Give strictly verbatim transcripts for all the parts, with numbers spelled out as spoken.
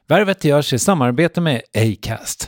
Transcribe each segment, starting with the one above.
Värvet görs i samarbete med Acast.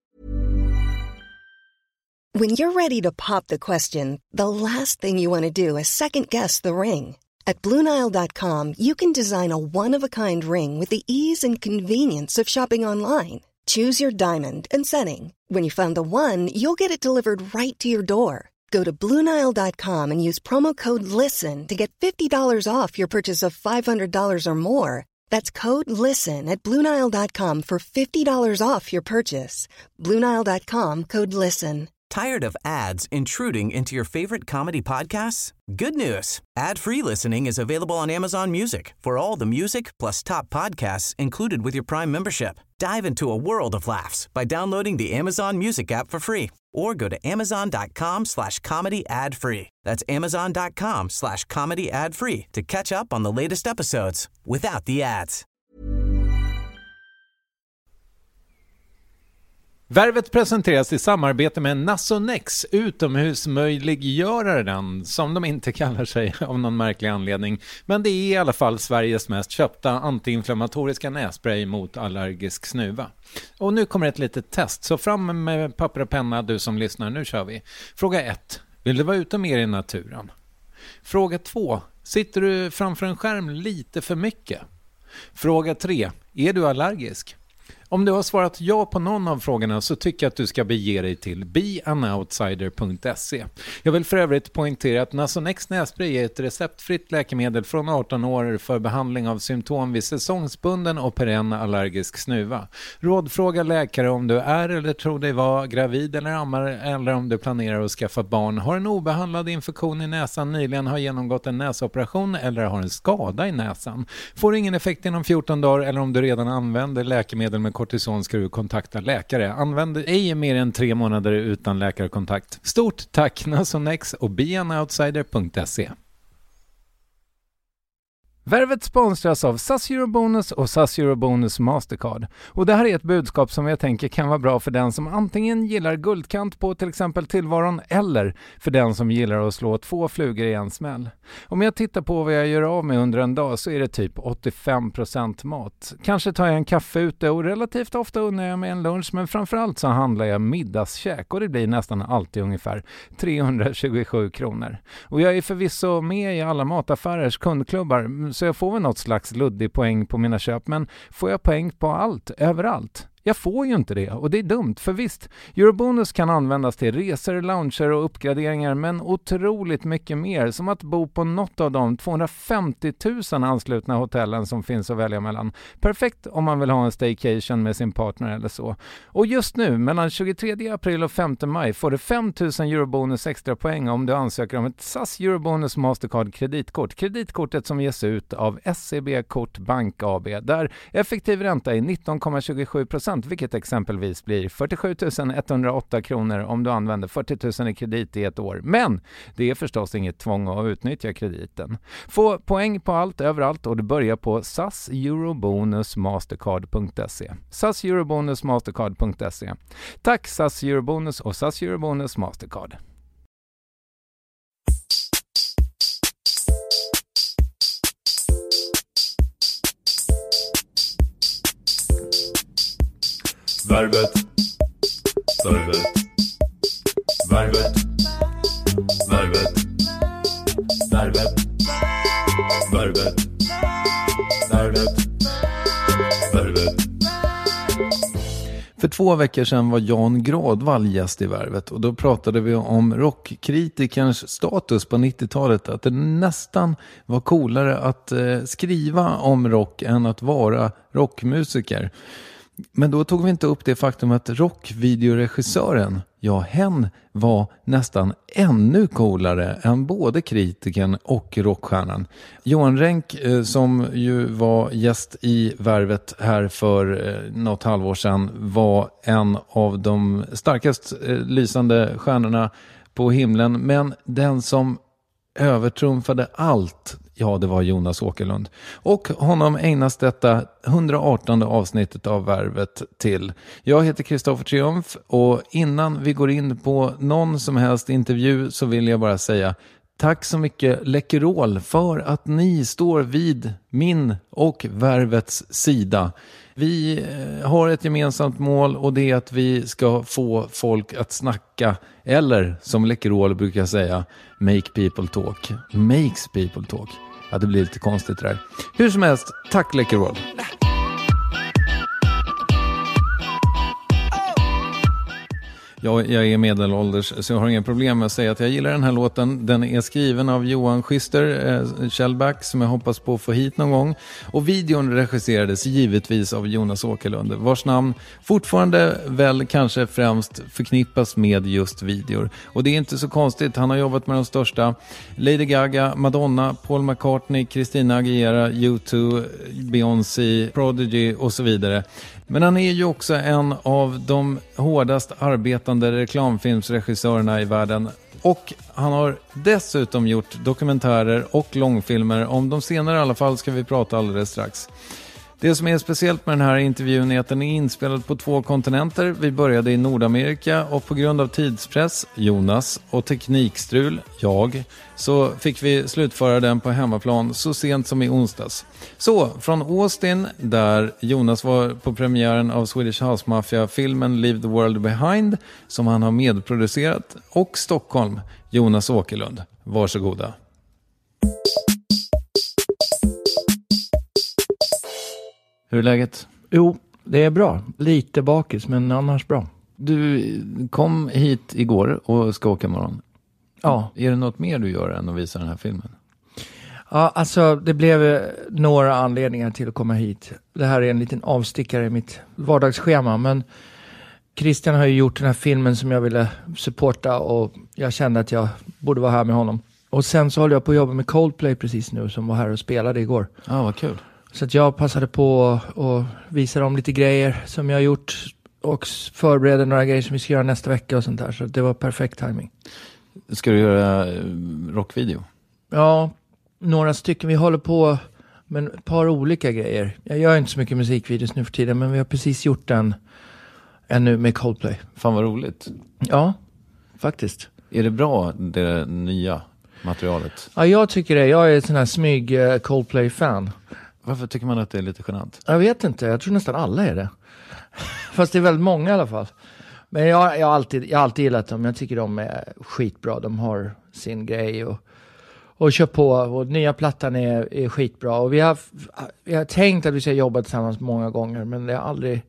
When you're ready to pop the question, the last thing you want to do is second-guess the ring. At Blue Nile dot com, you can design a one-of-a-kind ring with the ease and convenience of shopping online. Choose your diamond and setting. When you find the one, you'll get it delivered right to your door. Go to Blue Nile dot com and use promo code LISTEN to get fifty dollars off your purchase of five hundred dollars or more. That's code LISTEN at Blue Nile dot com for fifty dollars off your purchase. Blue Nile dot com, code LISTEN. Tired of ads intruding into your favorite comedy podcasts? Good news. Ad-free listening is available on Amazon Music for all the music plus top podcasts included with your Prime membership. Dive into a world of laughs by downloading the Amazon Music app for free or go to amazon.com slash comedy ad free. That's amazon.com slash comedy ad free to catch up on the latest episodes without the ads. Värvet presenteras i samarbete med Nasonex, utomhusmöjliggöraren, som de inte kallar sig av någon märklig anledning. Men det är i alla fall Sveriges mest köpta antiinflammatoriska nässpray mot allergisk snuva. Och nu kommer ett litet test, så fram med papper och penna du som lyssnar, nu kör vi. Fråga ett. Vill du vara ute mer i naturen? Fråga två. Sitter du framför en skärm lite för mycket? Fråga tre. Är du allergisk? Om du har svarat ja på någon av frågorna så tycker jag att du ska bege dig till be an outsider punkt se. Jag vill för övrigt poängtera att Nasonex nässpray är ett receptfritt läkemedel från arton år för behandling av symptom vid säsongsbunden och perenn allergisk snuva. Rådfråga läkare om du är eller tror dig vara gravid eller ammar, eller om du planerar att skaffa barn, har en obehandlad infektion i näsan, nyligen har genomgått en näsoperation eller har en skada i näsan. Får ingen effekt inom fjorton dagar eller om du redan använder läkemedel med kortison ska du kontakta läkare. Använd ej mer än tre månader utan läkarkontakt. Stort tack Nasonex och be an outsider punkt se. Värvet sponsras av S A S Eurobonus och S A S Eurobonus Mastercard. Och det här är ett budskap som jag tänker kan vara bra för den som antingen gillar guldkant på till exempel tillvaron eller för den som gillar att slå två flugor i en smäll. Om jag tittar på vad jag gör av med under en dag så är det typ åttiofem procent mat. Kanske tar jag en kaffe ute och relativt ofta unnar jag mig en lunch, men framförallt så handlar jag middagskäk och det blir nästan alltid ungefär trehundratjugosju kronor. Och jag är förvisso med i alla mataffärers kundklubbar så jag får väl något slags luddig poäng på mina köp, men får jag poäng på allt, överallt? Jag får ju inte det och det är dumt, för visst, Eurobonus kan användas till resor, lounger och uppgraderingar, men otroligt mycket mer, som att bo på något av de tvåhundrafemtio tusen anslutna hotellen som finns att välja mellan. Perfekt om man vill ha en staycation med sin partner eller så. Och just nu, mellan tjugotredje april och femte maj, får du fem tusen Eurobonus extra poäng om du ansöker om ett S A S Eurobonus Mastercard kreditkort. Kreditkortet som ges ut av S C B Kort Bank A B, där effektiv ränta är nitton komma tjugosju procent, vilket exempelvis blir fyrtiosju tusen etthundraåtta kronor om du använder fyrtio tusen i kredit i ett år. Men det är förstås inget tvång att utnyttja krediten. Få poäng på allt, överallt, och du börjar på S A S Eurobonus Mastercard punkt se. S A S Eurobonus Mastercard punkt se. Tack S A S Eurobonus och S A S Eurobonus Mastercard. Värvet, värvet, värvet, värvet, värvet, värvet, värvet, värvet. För två veckor sedan var Jan Gradvall gäst i Värvet och då pratade vi om rockkritikerns status på nittiotalet. Att det nästan var coolare att eh, skriva om rock än att vara rockmusiker. Men då tog vi inte upp det faktum att rockvideoregissören, ja, hen var nästan ännu coolare än både kritiken och rockstjärnan. Johan Renck, eh, som ju var gäst i Värvet här för eh, något halvår sedan, var en av de starkast eh, lysande stjärnorna på himlen. Men den som övertrumfade allt, ja, det var Jonas Åkerlund. Och honom ägnas detta hundraartonde avsnittet av Värvet till. Jag heter Kristoffer Triumf och innan vi går in på någon som helst intervju så vill jag bara säga Tack så mycket Läkerol för att ni står vid min och Värvets sida. Vi har ett gemensamt mål och det är att vi ska få folk att snacka, eller som Läkerol brukar säga, make people talk. Makes people talk. Ja, det blir lite konstigt det där. Hur som helst, tack Läkerol. Jag, jag är medelålders så jag har inga problem med att säga att jag gillar den här låten. Den är skriven av Johan Schister eh, Kjellback som jag hoppas på att få hit någon gång. Och videon regisserades givetvis av Jonas Åkerlund, vars namn fortfarande väl kanske främst förknippas med just videor. Och det är inte så konstigt, han har jobbat med de största: Lady Gaga, Madonna, Paul McCartney, Christina Aguilera, U två, Beyoncé, Prodigy och så vidare. Men han är ju också en av de hårdast arbetande reklamfilmsregissörerna i världen. Och han har dessutom gjort dokumentärer och långfilmer. Om de senare i alla fall ska vi prata alldeles strax. Det som är speciellt med den här intervjun är att den är inspelad på två kontinenter. Vi började i Nordamerika och på grund av tidspress, Jonas, och teknikstrul, jag, så fick vi slutföra den på hemmaplan så sent som i onsdags. Så, från Austin, där Jonas var på premiären av Swedish House Mafia-filmen Leave the World Behind, som han har medproducerat, och Stockholm, Jonas Åkerlund. Varsågoda. Hur är läget? Jo, det är bra. Lite bakis, men annars bra. Du kom hit igår och ska åka imorgon. Ja. Är det något mer du gör än att visa den här filmen? Ja, alltså det blev några anledningar till att komma hit. Det här är en liten avstickare i mitt vardagsschema, men Christian har ju gjort den här filmen som jag ville supporta och jag kände att jag borde vara här med honom. Och sen så håller jag på att jobba med Coldplay precis nu, som var här och spelade igår. Ja, vad kul. Så att jag passade på att visa dem lite grejer som jag har gjort och förbereda några grejer som vi ska göra nästa vecka och sånt där. Så det var perfekt timing. Ska du göra rockvideo? Ja, några stycken. Vi håller på med ett par olika grejer. Jag gör inte så mycket musikvideos nu för tiden, men vi har precis gjort en, en nu med Coldplay. Fan vad roligt. Ja, faktiskt. Är det bra, det nya materialet? Ja, jag tycker det. Jag är ett sån här smyg Coldplay-fan. Varför tycker man att det är lite genant? Jag vet inte, jag tror nästan alla är det. Fast det är väldigt många i alla fall. Men jag, jag, har alltid, jag har alltid gillat dem. Jag tycker de är skitbra. De har sin grej och, och kör på. Och nya plattan är, är skitbra. Och vi har, vi har tänkt att vi ska jobba tillsammans många gånger. Men det har aldrig,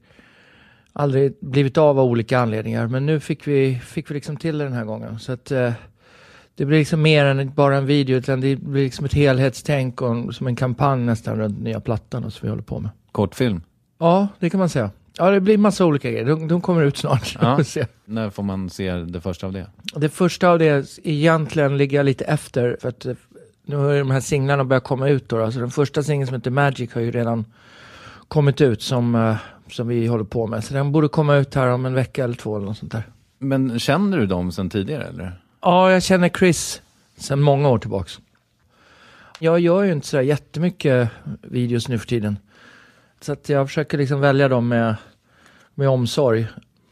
aldrig blivit av av olika anledningar. Men nu fick vi, fick vi liksom till det den här gången. Så att eh, det blir liksom mer än bara en video. Utan det blir liksom ett helhetstänk och som en kampanj nästan runt nya plattan och som vi håller på med. Kortfilm? Ja, det kan man säga. Ja, det blir massa olika grejer. De, de kommer ut snart. Ja. När får man se det första av det? Det första av det egentligen ligger jag lite efter. För att nu har de här singlarna börjat komma ut då. Alltså den första singeln som heter Magic har ju redan kommit ut som, som vi håller på med. Så den borde komma ut här om en vecka eller två eller något sånt där. Men känner du dem sedan tidigare eller? Ja, jag känner Chris sedan många år tillbaks. Jag gör ju inte så jättemycket videos nu för tiden. Så att jag försöker liksom välja dem med, med omsorg.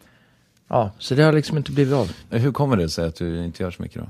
Ja, så det har liksom inte blivit av. Hur kommer det sig att du inte gör så mycket då?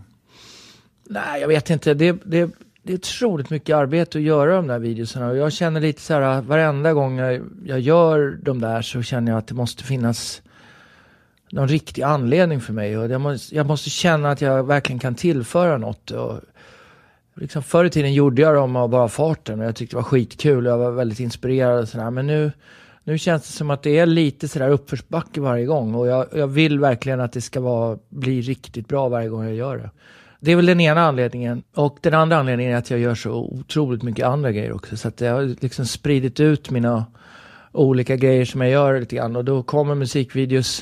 Nej, jag vet inte. Det, det, det är otroligt mycket arbete att göra de där videorna. Och jag känner lite så här, varenda gång jag, jag gör de där så känner jag att det måste finnas någon riktig anledning för mig. Och jag måste, jag måste känna att jag verkligen kan tillföra något. Och liksom förr i tiden gjorde jag dem av bara farten och jag tyckte det var skitkul och jag var väldigt inspirerad och sådär. Men nu, nu känns det som att det är lite sådär uppförsbacke varje gång och jag, jag vill verkligen att det ska vara, bli riktigt bra varje gång jag gör det. Det är väl den ena anledningen. Och den andra anledningen är att jag gör så otroligt mycket andra grejer också. Så att jag har liksom spridit ut mina olika grejer som jag gör lite grann och då kommer musikvideos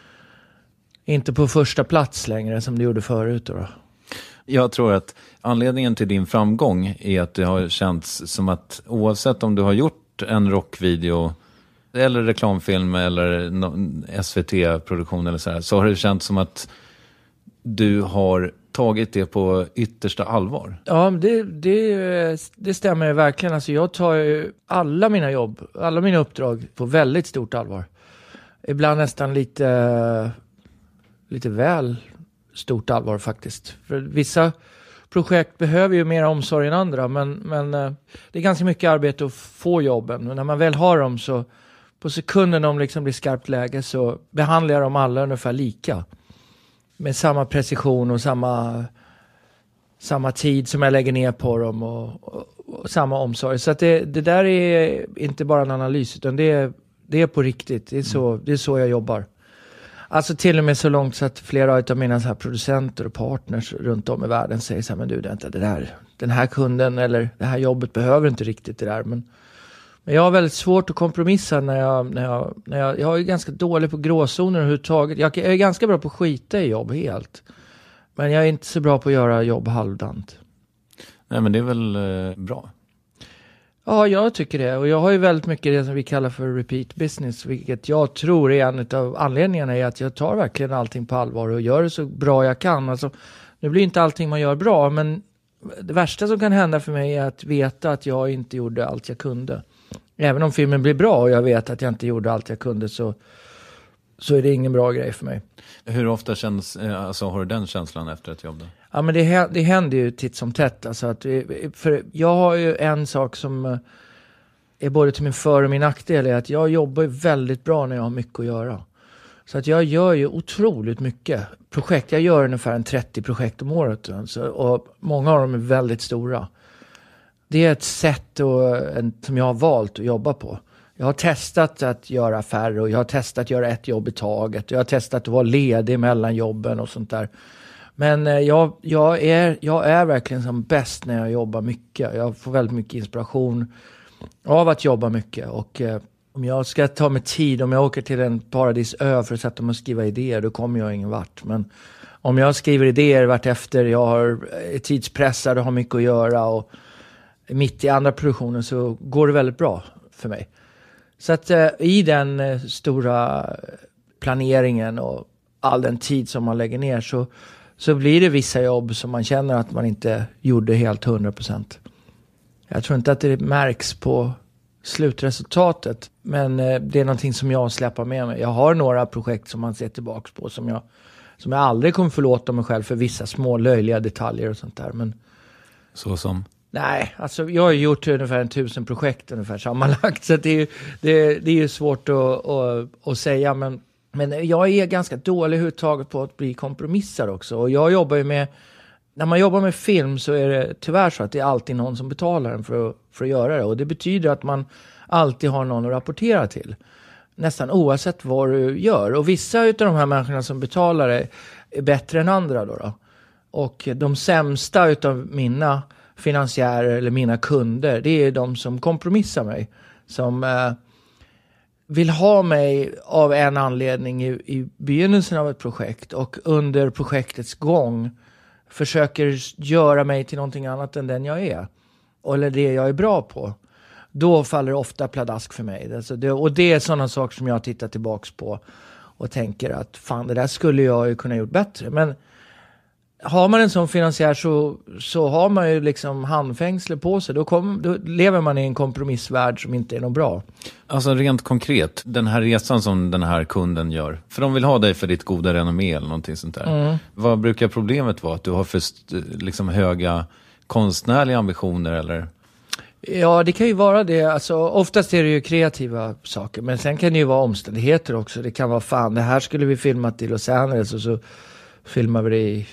inte på första plats längre som det gjorde förut då. Jag tror att anledningen till din framgång är att det har känts som att oavsett om du har gjort en rockvideo eller reklamfilm eller S V T-produktion eller så här, så har det känts som att du har tagit det på yttersta allvar. Ja, det, det, det stämmer verkligen. Alltså jag tar ju alla mina jobb, alla mina uppdrag på väldigt stort allvar. Ibland nästan lite, lite väl stort allvar faktiskt. För vissa projekt behöver ju mer omsorg än andra, men, men eh, det är ganska mycket arbete att få jobben. Och när man väl har dem så på sekunden de liksom blir skarpt läge så behandlar jag dem alla ungefär lika. Med samma precision och samma, samma tid som jag lägger ner på dem och, och, och samma omsorg. Så att det, det där är inte bara en analys, utan det är, det är på riktigt. Det är, så, det är så jag jobbar. Alltså till och med så långt så att flera av mina så här producenter och partners runt om i världen säger så här, men du, det, det där, den här kunden eller det här jobbet behöver inte riktigt det där. Men, men jag har väldigt svårt att kompromissa när jag, när jag, när jag, jag är ganska dålig på gråzoner överhuvudtaget. Jag, jag är ganska bra på att skita i jobb helt. Men jag är inte så bra på att göra jobb halvdant. Nej, men det är väl eh, bra. Ja, jag tycker det. Och jag har ju väldigt mycket det som vi kallar för repeat business. Vilket jag tror är en av anledningarna är att jag tar verkligen allting på allvar och gör det så bra jag kan. Alltså, nu blir inte allting man gör bra, men det värsta som kan hända för mig är att veta att jag inte gjorde allt jag kunde. Även om filmen blir bra och jag vet att jag inte gjorde allt jag kunde så, så är det ingen bra grej för mig. Hur ofta känns, alltså, har du den känslan efter ett jobb då? Ja, men det, det händer ju titt som tätt. Alltså att, för jag har ju en sak som är både till min för- och min nackdel är att jag jobbar väldigt bra när jag har mycket att göra. Så att jag gör ju otroligt mycket projekt. Jag gör ungefär en trettio projekt om året. Alltså, och många av dem är väldigt stora. Det är ett sätt och en, som jag har valt att jobba på. Jag har testat att göra färre och jag har testat att göra ett jobb i taget. Jag har testat att vara ledig mellan jobben och sånt där. Men eh, jag, jag, är, jag är verkligen som bäst när jag jobbar mycket. Jag får väldigt mycket inspiration av att jobba mycket. Och eh, om jag ska ta mig tid, om jag åker till en paradisö för att sätta mig och skriva idéer, då kommer jag ingen vart. Men om jag skriver idéer vart efter, jag har, är tidspressad och har mycket att göra och mitt i andra produktioner så går det väldigt bra för mig. Så att eh, i den eh, stora planeringen och all den tid som man lägger ner så, så blir det vissa jobb som man känner att man inte gjorde helt hundra procent. Jag tror inte att det märks på slutresultatet, men eh, det är någonting som jag släpper med mig. Jag har några projekt som man ser tillbaka på som jag, som jag aldrig kommer förlåta mig själv för vissa små löjliga detaljer och sånt där. Men Så som? Nej, alltså jag har gjort ungefär en tusen projekt ungefär sammanlagt. Så det är ju det, det är ju svårt att, att, att säga. Men, men jag är ganska dålig överhuvudtaget på att bli kompromissad också. Och jag jobbar ju med, när man jobbar med film så är det tyvärr så att det är alltid någon som betalar en för att, för att göra det. Och det betyder att man alltid har någon att rapportera till. Nästan oavsett vad du gör. Och vissa av de här människorna som betalar är, är bättre än andra då, då. Och de sämsta utav mina finansiärer eller mina kunder, det är de som kompromissar mig. Som eh, vill ha mig av en anledning i, i begynnelsen av ett projekt och under projektets gång försöker göra mig till någonting annat än den jag är. Eller det jag är bra på. Då faller ofta pladask för mig. Alltså det, och det är sådana saker som jag tittar tillbaks på och tänker att fan, det där skulle jag ju kunna gjort bättre. Men har man en sån finansiär så, så har man ju liksom handfängsle på sig. Då, kom, då lever man i en kompromissvärld som inte är något bra. Alltså rent konkret, den här resan som den här kunden gör. För de vill ha dig för ditt goda renommé eller någonting sånt där. Mm. Vad brukar problemet vara? Att du har för liksom höga konstnärliga ambitioner eller? Ja, det kan ju vara det. Alltså, oftast är det ju kreativa saker. Men sen kan det ju vara omständigheter också. Det kan vara fan, det här skulle vi filma i Los Angeles och så filmar vi det i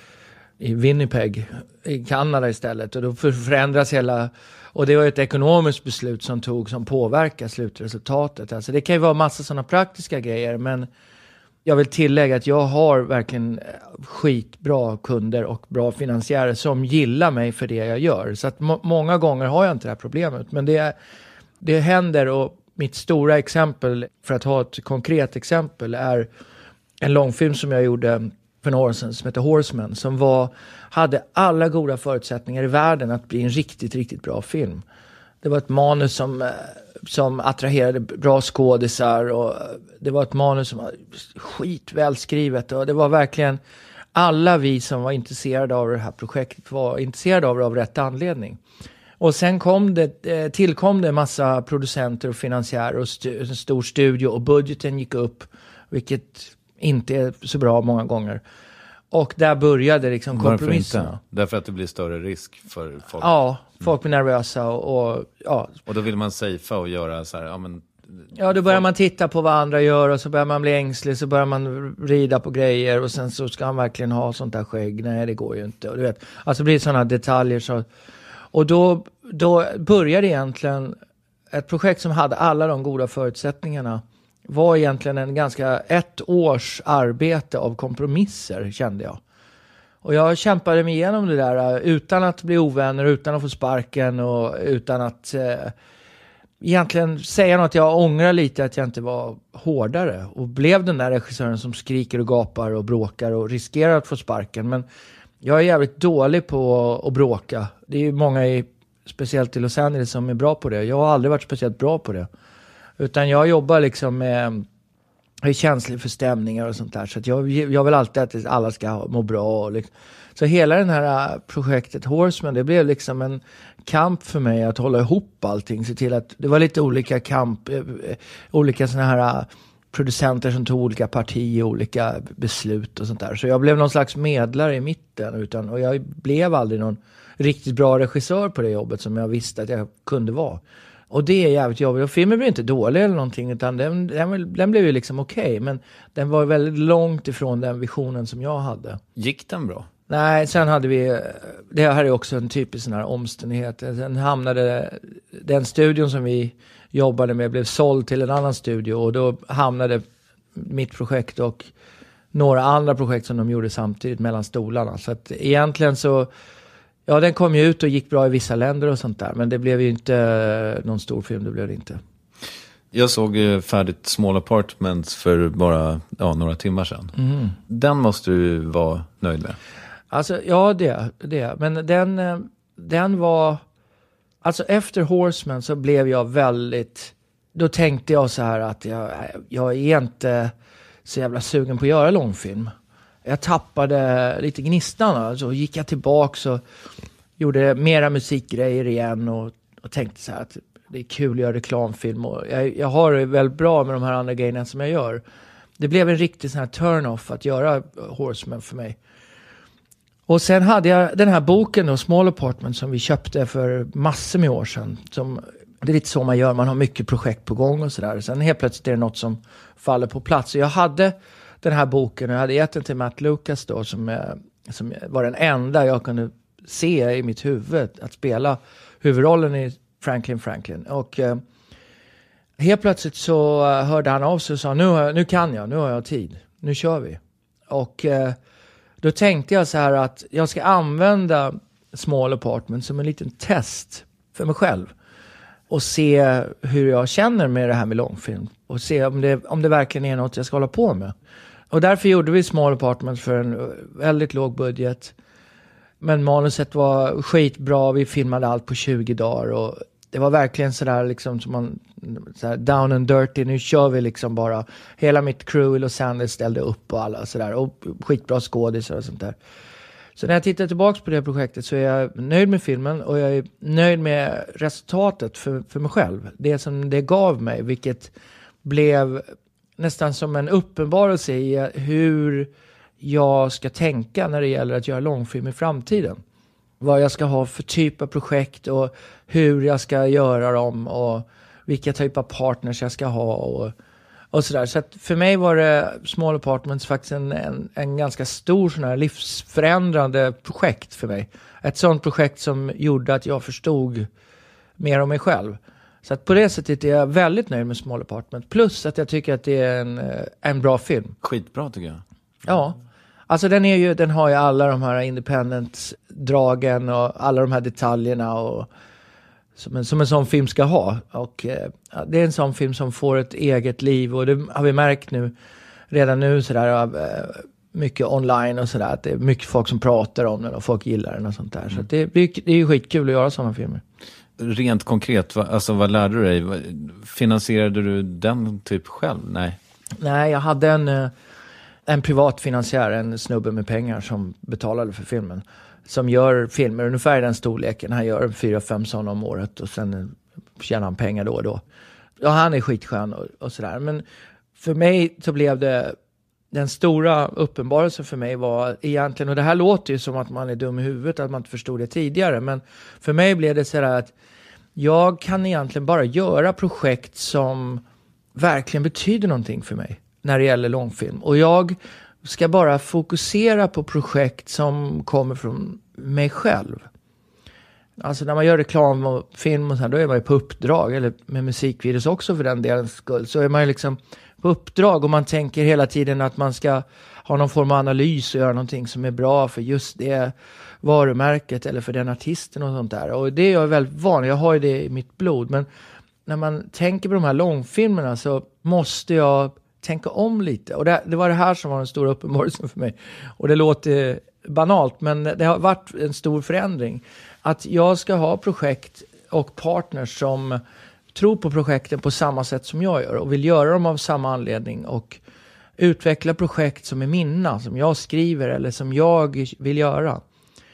i Winnipeg i Kanada istället, och då förändras hela, och det var ett ekonomiskt beslut som tog som påverkar slutresultatet. Alltså det kan ju vara massa sådana praktiska grejer, men jag vill tillägga att jag har verkligen skitbra kunder och bra finansiärer som gillar mig för det jag gör. Så att må- många gånger har jag inte det här problemet, men det, det händer. Och mitt stora exempel, för att ha ett konkret exempel, är en långfilm som jag gjorde för några år sedan som heter Horseman, som var, hade alla goda förutsättningar i världen att bli en riktigt, riktigt bra film. Det var ett manus som, som attraherade bra skådisar, och det var ett manus som var skitvälskrivet, och det var verkligen alla vi som var intresserade av det här projektet var intresserade av det av rätt anledning. Och sen kom det, tillkom det en massa producenter och finansiärer och stu, en stor studio, och budgeten gick upp, vilket inte är så bra många gånger. Och där började liksom kompromisserna. Varför inte? Därför att det blir större risk för folk. Ja, folk blir nervösa och, och ja. Och då vill man safea och göra så här, ja men... Ja, då börjar man titta på vad andra gör och så börjar man bli ängslig, så börjar man rida på grejer och sen så ska han verkligen ha sånt där skägg. Nej, det går ju inte. Och du vet, alltså det blir sådana detaljer så... Och då, då började egentligen ett projekt som hade alla de goda förutsättningarna. Var egentligen en ganska ett års arbete av kompromisser, kände jag. Och jag kämpade mig igenom det där utan att bli ovänner, utan att få sparken och utan att eh, egentligen säga något. Jag ångrar lite att jag inte var hårdare och blev den där regissören som skriker och gapar och bråkar och riskerar att få sparken. Men jag är jävligt dålig på att bråka. Det är ju många, i, speciellt i Los Angeles, som är bra på det. Jag har aldrig varit speciellt bra på det. Utan jag jobbar liksom med... Jag är känslig för stämningar och sånt där. Så att jag, jag vill alltid att alla ska må bra. Och liksom. Så hela den här projektet Horseman, det blev liksom en kamp för mig att hålla ihop allting. Se till att det var lite olika kamp, olika såna här producenter som tog olika partier, olika beslut och sånt där. Så jag blev någon slags medlare i mitten. Utan, och jag blev aldrig någon riktigt bra regissör på det jobbet som jag visste att jag kunde vara. Och det är jävligt jobbigt. Och filmen blev inte dålig eller någonting, utan den, den, den blev ju liksom okej. Okay, men den var väldigt långt ifrån den visionen som jag hade. Gick den bra? Nej, sen hade vi... Det här är också en typisk sån här omständighet. Sen hamnade den studion som vi jobbade med blev såld till en annan studio. Och då hamnade mitt projekt och några andra projekt som de gjorde samtidigt mellan stolarna. Så att egentligen så... Ja, den kom ju ut och gick bra i vissa länder och sånt där. Men det blev ju inte någon stor film, det blev det inte. Jag såg färdigt Small Apartments för bara ja, några timmar sedan. Mm. Den måste du vara nöjd med. Alltså, ja det, det. Men den, den var... Alltså efter Horseman så blev jag väldigt... Då tänkte jag så här att jag, jag är inte så jävla sugen på att göra långfilm. Jag tappade lite gnistan, alltså, och gick jag tillbaka och gjorde mera musikgrejer igen och, och tänkte så här att det är kul att göra reklamfilm och jag, jag har det väldigt bra med de här andra grejerna som jag gör. Det blev en riktig sån här turn-off att göra Horseman för mig. Och sen hade jag den här boken då, Small Apartment, som vi köpte för massor med år sedan. Som, det är lite så man gör, man har mycket projekt på gång och sådär. Sen helt plötsligt är det något som faller på plats. Så jag hade den här boken och jag hade gett den till Matt Lucas då, som, som var den enda jag kunde se i mitt huvud att spela huvudrollen i Franklin Franklin. Och eh, helt plötsligt så hörde han av sig och sa nu, nu kan jag, nu har jag tid, nu kör vi. Och eh, då tänkte jag så här att jag ska använda Small Apartment som en liten test för mig själv. Och se hur jag känner med det här med långfilm. Och se om det, om det verkligen är något jag ska hålla på med. Och därför gjorde vi Small Apartment för en väldigt låg budget. Men manuset var skitbra. Vi filmade allt på tjugo dagar. Och det var verkligen sådär liksom som man, sådär down and dirty. Nu kör vi liksom bara. Hela mitt crew i Los Angeles ställde upp och alla sådär. Och skitbra skådisar och sånt där. Så när jag tittar tillbaka på det här projektet så är jag nöjd med filmen. Och jag är nöjd med resultatet för, för mig själv. Det som det gav mig. Vilket blev nästan som en uppenbarelse i hur jag ska tänka när det gäller att göra långfilm i framtiden. Vad jag ska ha för typ av projekt och hur jag ska göra dem och vilka typ av partners jag ska ha och, och sådär. Så att för mig var det Small Apartments faktiskt en, en, en ganska stor sån här livsförändrande projekt för mig. Ett sånt projekt som gjorde att jag förstod mer om mig själv. Så att på det sättet är jag väldigt nöjd med Small Apartment. Plus att jag tycker att det är en, en bra film. Skitbra tycker jag. Ja. Alltså den, är ju, den har ju alla de här independent-dragen och alla de här detaljerna och, som, en, som en sån film ska ha. Och eh, det är en sån film som får ett eget liv och det har vi märkt nu redan nu sådär, eh, mycket online och sådär. Att det är mycket folk som pratar om den och folk gillar den och sånt där. Mm. Så att det, det är ju skitkul att göra sådana filmer. Rent konkret, alltså vad lärde du dig? Finansierade du den typ själv? Nej. Nej, jag hade en, en privat finansiär, en snubbe med pengar som betalade för filmen. Som gör filmer ungefär i den storleken. Han gör fyra, fem sådana om året och sen tjänar han pengar då och då. Ja, han är skitskön och, och sådär. Men för mig så blev det den stora uppenbarelsen för mig var egentligen, och det här låter ju som att man är dum i huvudet, att man inte förstod det tidigare, men för mig blev det så här att jag kan egentligen bara göra projekt som verkligen betyder någonting för mig när det gäller långfilm. Och jag ska bara fokusera på projekt som kommer från mig själv. Alltså när man gör reklam och film och så här, då är man ju på uppdrag, eller med musikvideos också för den delens skull, så är man ju liksom på uppdrag och man tänker hela tiden att man ska ha någon form av analys och göra någonting som är bra för just det varumärket eller för den artisten och sånt där. Och det är jag väldigt van, jag har ju det i mitt blod, men när man tänker på de här långfilmerna så måste jag tänka om lite. Och det, det var det här som var den stora uppenbarelsen för mig. Och det låter banalt, men det har varit en stor förändring. Att jag ska ha projekt och partners som tror på projekten på samma sätt som jag gör och vill göra dem av samma anledning och utveckla projekt som är mina, som jag skriver eller som jag vill göra.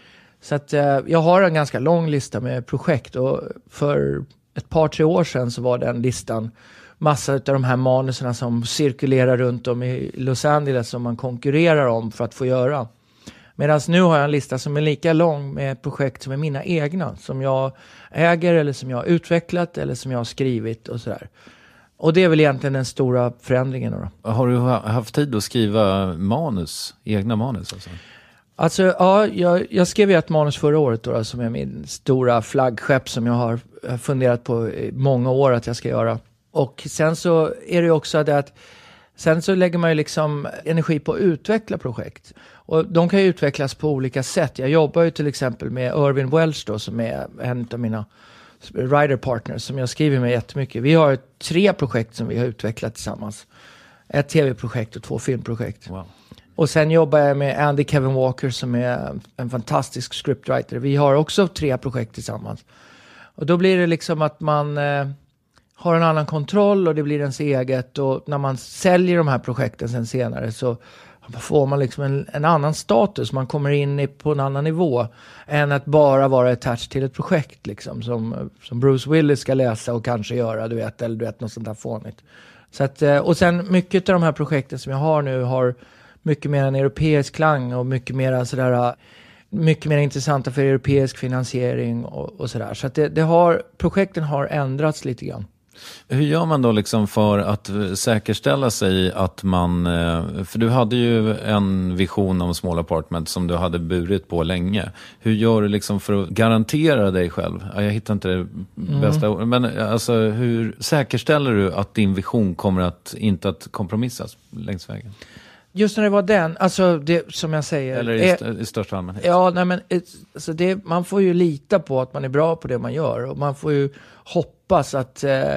Så att eh, jag har en ganska lång lista med projekt, och för ett par, tre år sedan så var den listan massa av de här manuserna som cirkulerar runt om i Los Angeles som man konkurrerar om för att få göra. Medan nu har jag en lista som är lika lång med projekt som är mina egna, som jag äger eller som jag har utvecklat eller som jag har skrivit och sådär. Och det är väl egentligen den stora förändringen då. Har du haft tid att skriva manus, egna manus alltså? Alltså ja, jag, jag skrev ju ett manus förra året då, som är min stora flaggskepp som jag har funderat på i många år att jag ska göra. Och sen så är det ju också det att sen så lägger man ju liksom energi på att utveckla projekt. Och de kan ju utvecklas på olika sätt. Jag jobbar ju till exempel med Irvin Welsh då, som är en av mina writer partners som jag skriver med jättemycket. Vi har tre projekt som vi har utvecklat tillsammans. Ett tv-projekt och två filmprojekt. Wow. Och sen jobbar jag med Andy Kevin Walker som är en fantastisk scriptwriter. Vi har också tre projekt tillsammans. Och då blir det liksom att man eh, har en annan kontroll och det blir ens eget. Och när man säljer de här projekten sen senare så får man liksom en, en annan status. Man kommer in i, på en annan nivå än att bara vara attached till ett projekt liksom, som, som Bruce Willis ska läsa och kanske göra, du vet, eller du vet, något sånt där fånigt. Så att, och sen mycket av de här projekten som jag har nu har mycket mer en europeisk klang och mycket mer sådär, mycket mer intressanta för europeisk finansiering och, och sådär. Så att det, det har, projekten har ändrats lite grann. Hur gör man då liksom för att säkerställa sig att man, för du hade ju en vision om Small Apartment som du hade burit på länge. Hur gör du liksom för att garantera dig själv? Jag hittar inte det bästa mm. men alltså hur säkerställer du att din vision kommer att inte att kompromissas längs vägen? Just när det var den, alltså det som jag säger. Eller i, st- i största allmänhet. Ja, nej men alltså det, man får ju lita på att man är bra på det man gör. Och man får ju hoppas att eh,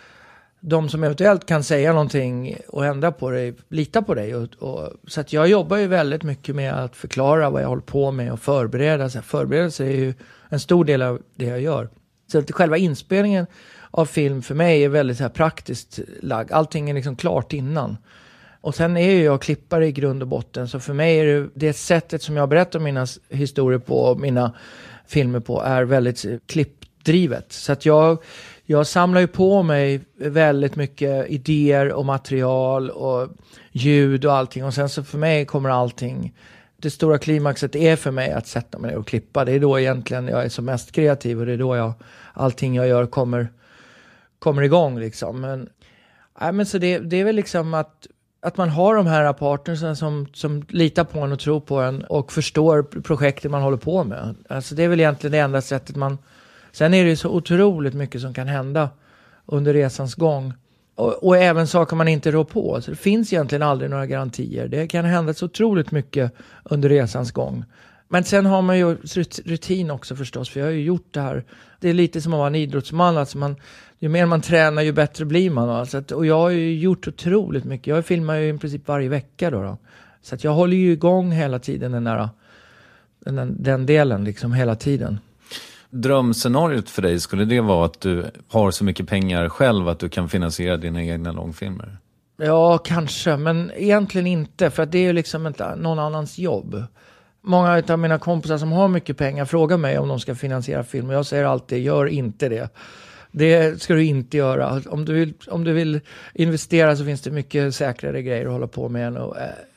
de som eventuellt kan säga någonting och ändra på det, lita på dig. Och, och, så att jag jobbar ju väldigt mycket med att förklara vad jag håller på med och förbereda. Så här, förberedelse är ju en stor del av det jag gör. Så att själva inspelningen av film för mig är väldigt så här praktiskt lagd. Allting är liksom klart innan. Och sen är ju jag klippare i grund och botten. Så för mig är det, det sättet som jag berättar mina historier på och mina filmer på är väldigt klippdrivet. Så att jag, jag samlar ju på mig väldigt mycket idéer och material och ljud och allting. Och sen så för mig kommer allting, det stora klimaxet är för mig att sätta mig ner och klippa. Det är då egentligen jag är som mest kreativ och det är då jag, allting jag gör kommer, kommer igång liksom. Men, nej, men så det, det är väl liksom att Att man har de här partnersen som, som litar på en och tror på en och förstår projektet man håller på med. Alltså det är väl egentligen det enda sättet man... Sen är det ju så otroligt mycket som kan hända under resans gång. Och, och även saker man inte rår på. Så det finns egentligen aldrig några garantier. Det kan hända så otroligt mycket under resans gång. Men sen har man ju rutin också förstås. För jag har ju gjort det här. Det är lite som att vara en idrottsman. Alltså man, ju mer man tränar ju bättre blir man. Alltså att, och jag har ju gjort otroligt mycket. Jag filmar ju i princip varje vecka då. då. Så att jag håller ju igång hela tiden den där den, den delen liksom hela tiden. Drömscenariot för dig, skulle det vara att du har så mycket pengar själv att du kan finansiera dina egna långfilmer? Ja, kanske. Men egentligen inte. För att det är ju liksom inte någon annans jobb. Många av mina kompisar som har mycket pengar frågar mig om de ska finansiera film. Och jag säger alltid, gör inte det. Det ska du inte göra. Om du vill, om du vill investera så finns det mycket säkrare grejer att hålla på med än att,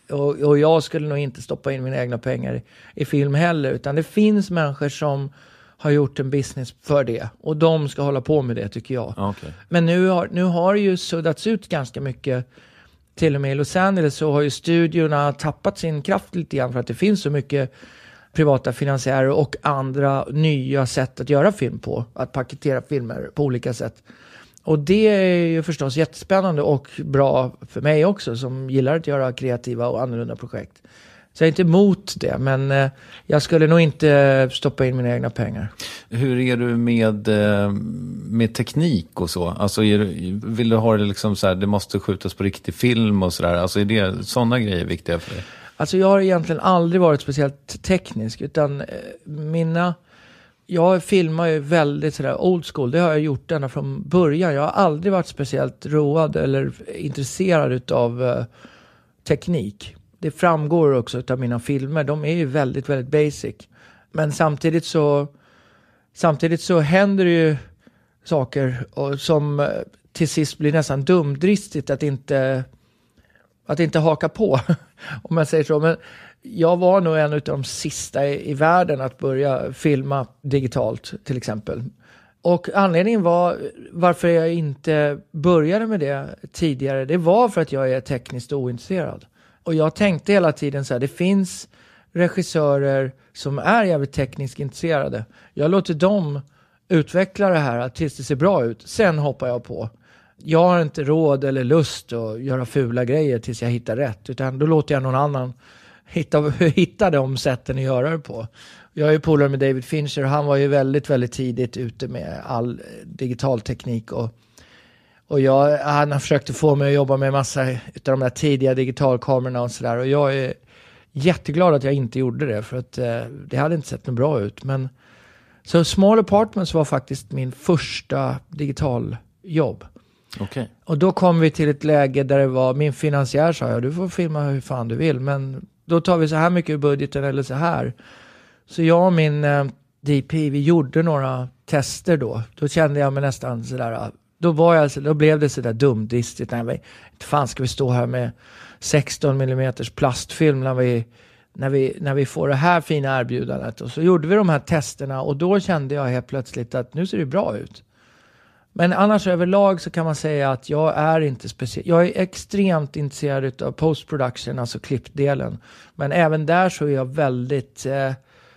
Och, och jag skulle nog inte stoppa in mina egna pengar i, i film heller. Utan det finns människor som har gjort en business för det. Och de ska hålla på med det, tycker jag. Okay. Men nu har, nu har det ju suddats ut ganska mycket. Till och med i Los Angeles så har ju studiorna tappat sin kraft lite grann. För att det finns så mycket privata finansiärer och andra nya sätt att göra film på. Att paketera filmer på olika sätt. Och det är ju förstås jättespännande och bra för mig också, som gillar att göra kreativa och annorlunda projekt. Så jag är inte emot det, men eh, jag skulle nog inte stoppa in mina egna pengar. Hur är du med, eh, med teknik och så? Alltså är du, vill du ha det liksom så här, det måste skjutas på riktig film och sådär? Alltså är det sådana grejer viktiga för dig? Alltså jag har egentligen aldrig varit speciellt teknisk, utan eh, mina... Jag filmar ju väldigt sådär old school. Det har jag gjort ända från början. Jag har aldrig varit speciellt road eller intresserad utav uh, teknik. Det framgår också utav mina filmer. De är ju väldigt, väldigt basic. Men samtidigt så samtidigt så händer det ju saker och som uh, till sist blir nästan dumdristigt att inte att inte haka på, om man säger så. Men jag var nog en av de sista i, i världen att börja filma digitalt, till exempel. Och anledningen var varför jag inte började med det tidigare, det var för att jag är tekniskt ointresserad. Och jag tänkte hela tiden så här, det finns regissörer som är jävligt tekniskt intresserade. Jag låter dem utveckla det här tills det ser bra ut. Sen hoppar jag på. Jag har inte råd eller lust att göra fula grejer tills jag hittar rätt. Utan då låter jag någon annan hitta, hitta de sätten att göra det på. Jag är ju polare med David Fincher och han var ju väldigt, väldigt tidigt ute med all digital teknik. Och, och jag, han har försökt få mig att jobba med massa av de där tidiga digitalkamerorna och sådär. Och jag är jätteglad att jag inte gjorde det, för att eh, det hade inte sett något bra ut. Men så Small Apartments var faktiskt min första digitaljobb. Okay. Och då kom vi till ett läge där det var, min finansiär sa jag, du får filma hur fan du vill, men då tar vi så här mycket i budgeten eller så här. Så jag och min eh, D P, vi gjorde några tester då. Då kände jag mig nästan sådär, då var jag, då blev det sådär dumdristigt. Nej, inte fan ska vi stå här med sexton millimeter plastfilm när vi, när, vi, när vi får det här fina erbjudandet. Och så gjorde vi de här testerna och då kände jag helt plötsligt att nu ser det bra ut. Men annars överlag så kan man säga att jag är inte speciellt... Jag är extremt intresserad av post-production, alltså klippdelen. Men även där så är jag väldigt... Eh,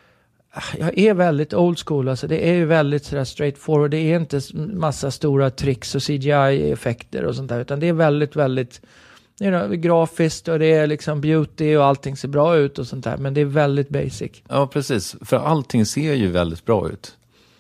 jag är väldigt old school. Alltså det är ju väldigt sådär straightforward. Det är inte massa stora tricks och C G I-effekter och sånt där. Utan det är väldigt, väldigt you know, grafiskt och det är liksom beauty och allting ser bra ut och sånt där. Men det är väldigt basic. Ja, precis. För allting ser ju väldigt bra ut.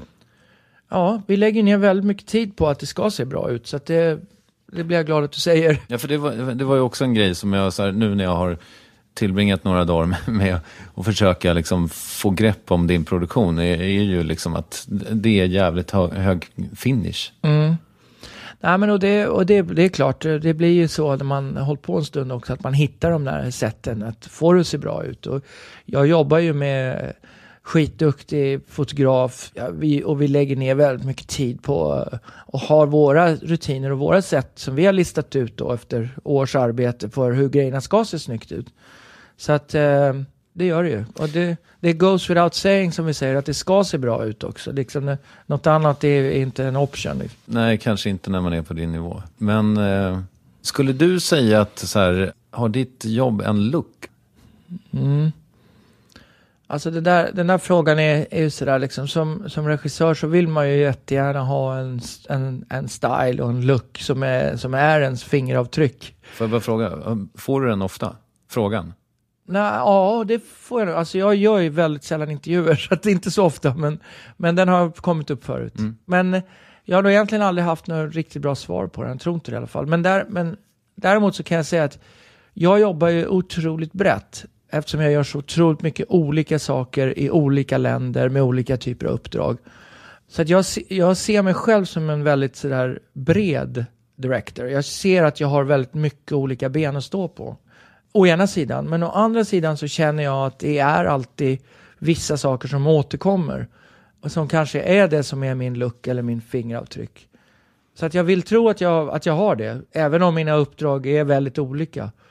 Ja, vi lägger ner väldigt mycket tid på att det ska se bra ut. Så att det, det blir jag glad att du säger. Ja, för det var, det var ju också en grej som jag så här, nu när jag har tillbringat några dagar med, med att försöka liksom få grepp om din produktion är, är ju liksom att det är jävligt hög, hög finish. Mm. Nej, men och, det, och det, det är klart, det blir ju så när man har hållit på en stund också att man hittar de där sätten att få det att se bra ut. Och jag jobbar ju med skitduktig fotograf, ja, vi, och vi lägger ner väldigt mycket tid på och har våra rutiner och våra sätt som vi har listat ut då efter års arbete för hur grejerna ska se snyggt ut. Så att eh, det gör det ju. Och det, det goes without saying, som vi säger, att det ska se bra ut också. Liksom, något annat är inte en option. Nej, kanske inte när man är på din nivå. Men eh, skulle du säga att så här, har ditt jobb en look? Mm. Alltså det där, den där frågan är, är ju sådär liksom, som, som regissör så vill man ju jättegärna ha en, en, en style och en look som är, som är ens fingeravtryck. Får jag bara fråga, får du den ofta? Frågan? Nej, ja, det får jag. Alltså jag gör ju väldigt sällan intervjuer, så att det är inte så ofta, men, men den har kommit upp förut. Mm. Men jag har nog egentligen aldrig haft något riktigt bra svar på den, jag tror inte det i alla fall. Men, där, men däremot så kan jag säga att jag jobbar ju otroligt brett. Eftersom jag gör så otroligt mycket olika saker i olika länder med olika typer av uppdrag. Så att jag, jag ser mig själv som en väldigt sådär bred director. Jag ser att jag har väldigt mycket olika ben att stå på. Å ena sidan. Men å andra sidan så känner jag att det är alltid vissa saker som återkommer. Och som kanske är det som är min look eller min fingeravtryck. Så att jag vill tro att jag, att jag har det. Även om mina uppdrag är väldigt olika.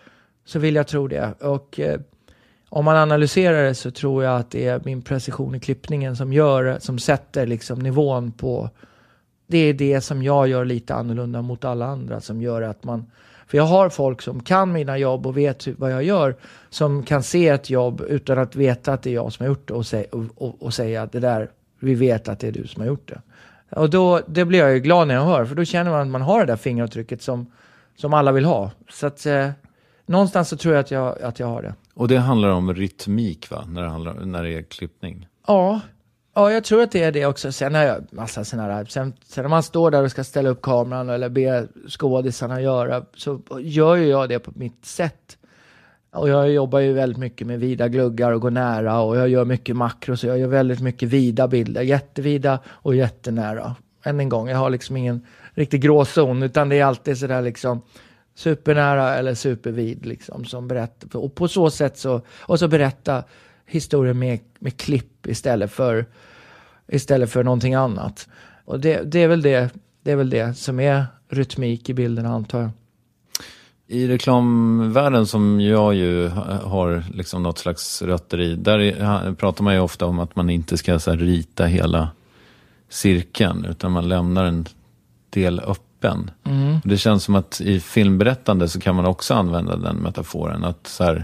så vill jag tro det. Och eh, om man analyserar det så tror jag att det är min precision i klippningen som gör, som sätter liksom nivån på, det är det som jag gör lite annorlunda mot alla andra, som gör att man, för jag har folk som kan mina jobb och vet vad jag gör, som kan se ett jobb utan att veta att det är jag som har gjort det och, sä- och, och, och säga att det där, vi vet att det är du som har gjort det. Och då, det blir jag ju glad när jag hör, för då känner man att man har det där fingeravtrycket som, som alla vill ha. Så att eh, någonstans så tror jag att jag, att jag har det. Och det handlar om rytmik, va? När det, handlar, när det är klippning. Ja, ja, jag tror att det är det också. Sen har jag massa sådana här, sen, sen när man står där och ska ställa upp kameran eller be skådisarna göra, så gör ju jag det på mitt sätt. Och jag jobbar ju väldigt mycket med vida gluggar och går nära, och jag gör mycket makro, så jag gör väldigt mycket vida bilder, jättevida och jättenära. Än en gång, jag har liksom ingen riktig gråzon, utan det är alltid sådär liksom supernära eller supervid liksom, som berättar. Och på så sätt så, och så berätta historien med, med klipp istället för, istället för någonting annat. Och det, det är väl det, det är väl det som är rytmik i bilderna, antar jag. I reklamvärlden, som jag ju har liksom något slags rötter i, där pratar man ju ofta om att man inte ska så här rita hela cirkeln, utan man lämnar en del öppen. Mm. Det känns som att i filmberättande så kan man också använda den metaforen, att så här,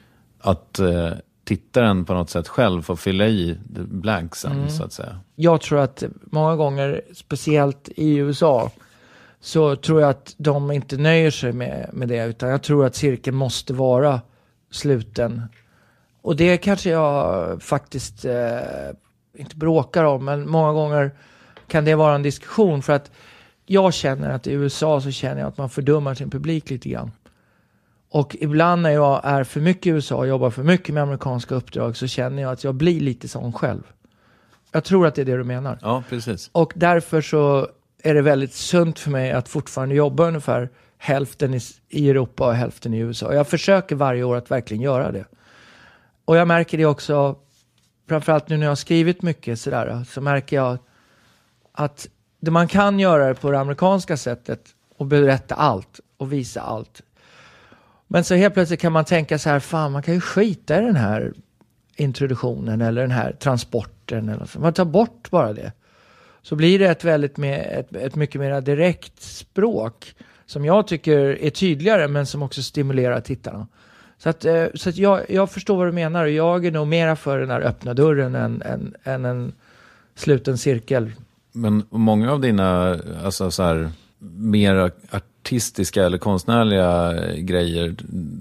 att eh, tittaren på något sätt själv får fylla i blanksen, mm. så att säga. Jag tror att många gånger, speciellt i U S A, så tror jag att de inte nöjer sig med, med det, utan jag tror att cirkeln måste vara sluten. Och det kanske jag faktiskt eh, inte bråkar om, men många gånger kan det vara en diskussion, för att jag känner att i U S A så känner jag att man fördummar sin publik lite grann. Och ibland när jag är för mycket i U S A och jobbar för mycket med amerikanska uppdrag, så känner jag att jag blir lite sån själv. Jag tror att det är det du menar. Ja, precis. Och därför så är det väldigt sunt för mig att fortfarande jobba ungefär hälften i, i Europa och hälften i U S A. Och jag försöker varje år att verkligen göra det. Och jag märker det också, framförallt nu när jag har skrivit mycket sådär, så märker jag att det man kan göra det på det amerikanska sättet och berätta allt och visa allt. Men så helt plötsligt kan man tänka så här, fan, man kan ju skita i den här introduktionen eller den här transporten eller så. Man tar bort bara det. Så blir det ett väldigt med, ett, ett mycket mer direkt språk som jag tycker är tydligare, men som också stimulerar tittarna. Så att, så att jag, jag förstår vad du menar, och jag är nog mera för den här öppna dörren än, än, än en sluten cirkel. Men många av dina, alltså så här, mer artistiska eller konstnärliga grejer,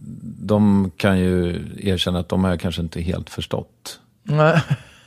de kan ju erkänna att de har jag kanske inte helt förstått. Nej.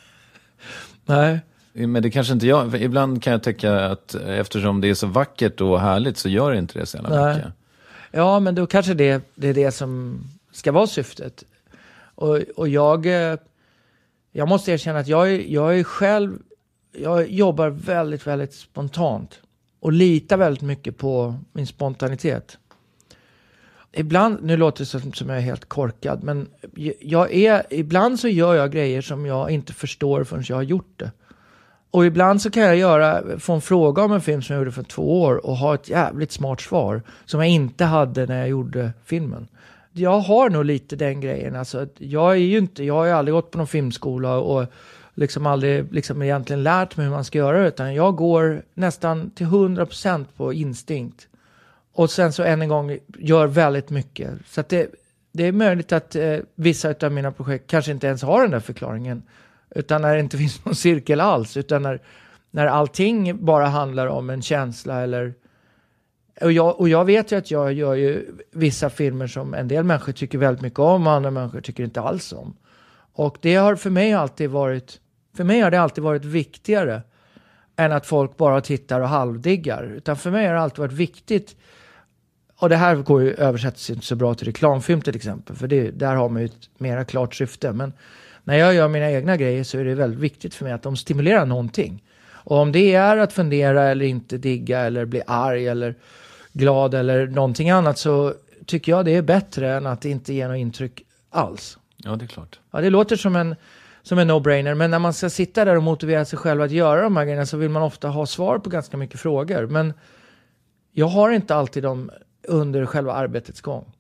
Nej. Men det kanske inte jag, ibland kan jag tycka att eftersom det är så vackert och härligt så gör det inte det så jävla mycket. Ja, men då kanske det, det är det som ska vara syftet. Och, och jag, jag måste erkänna att jag är, jag är själv, jag jobbar väldigt, väldigt spontant. Och litar väldigt mycket på min spontanitet. Ibland, nu låter det som, som jag är helt korkad, men jag är, ibland så gör jag grejer som jag inte förstår förrän jag har gjort det. Och ibland så kan jag göra, få en fråga om en film som jag gjorde för två år och ha ett jävligt smart svar som jag inte hade när jag gjorde filmen. Jag har nog lite den grejen. Alltså, jag är ju inte, jag har ju aldrig gått på någon filmskola och liksom aldrig liksom egentligen lärt mig hur man ska göra det, utan jag går nästan till hundra procent på instinkt. Och sen så än en gång gör väldigt mycket. Så att det, det är möjligt att eh, vissa av mina projekt kanske inte ens har den där förklaringen. Utan när det inte finns någon cirkel alls. Utan när, när allting bara handlar om en känsla. Eller, och, jag, och jag vet ju att jag gör ju vissa filmer som en del människor tycker väldigt mycket om. Och andra människor tycker inte alls om. Och det har för mig alltid varit, för mig har det alltid varit viktigare än att folk bara tittar och halvdiggar. Utan för mig har det alltid varit viktigt. Och det här går ju översätts inte så bra till reklamfilm till exempel. För det, där har man ju ett mera klart syfte. Men när jag gör mina egna grejer så är det väldigt viktigt för mig att de stimulerar någonting. Och om det är att fundera eller inte digga eller bli arg eller glad eller någonting annat, så tycker jag det är bättre än att inte ge något intryck alls. Ja, det är klart. Ja, det låter som en, som en no-brainer. Men när man ska sitta där och motivera sig själv att göra de här grejerna, så vill man ofta ha svar på ganska mycket frågor. Men jag har inte alltid dem under själva arbetets gång.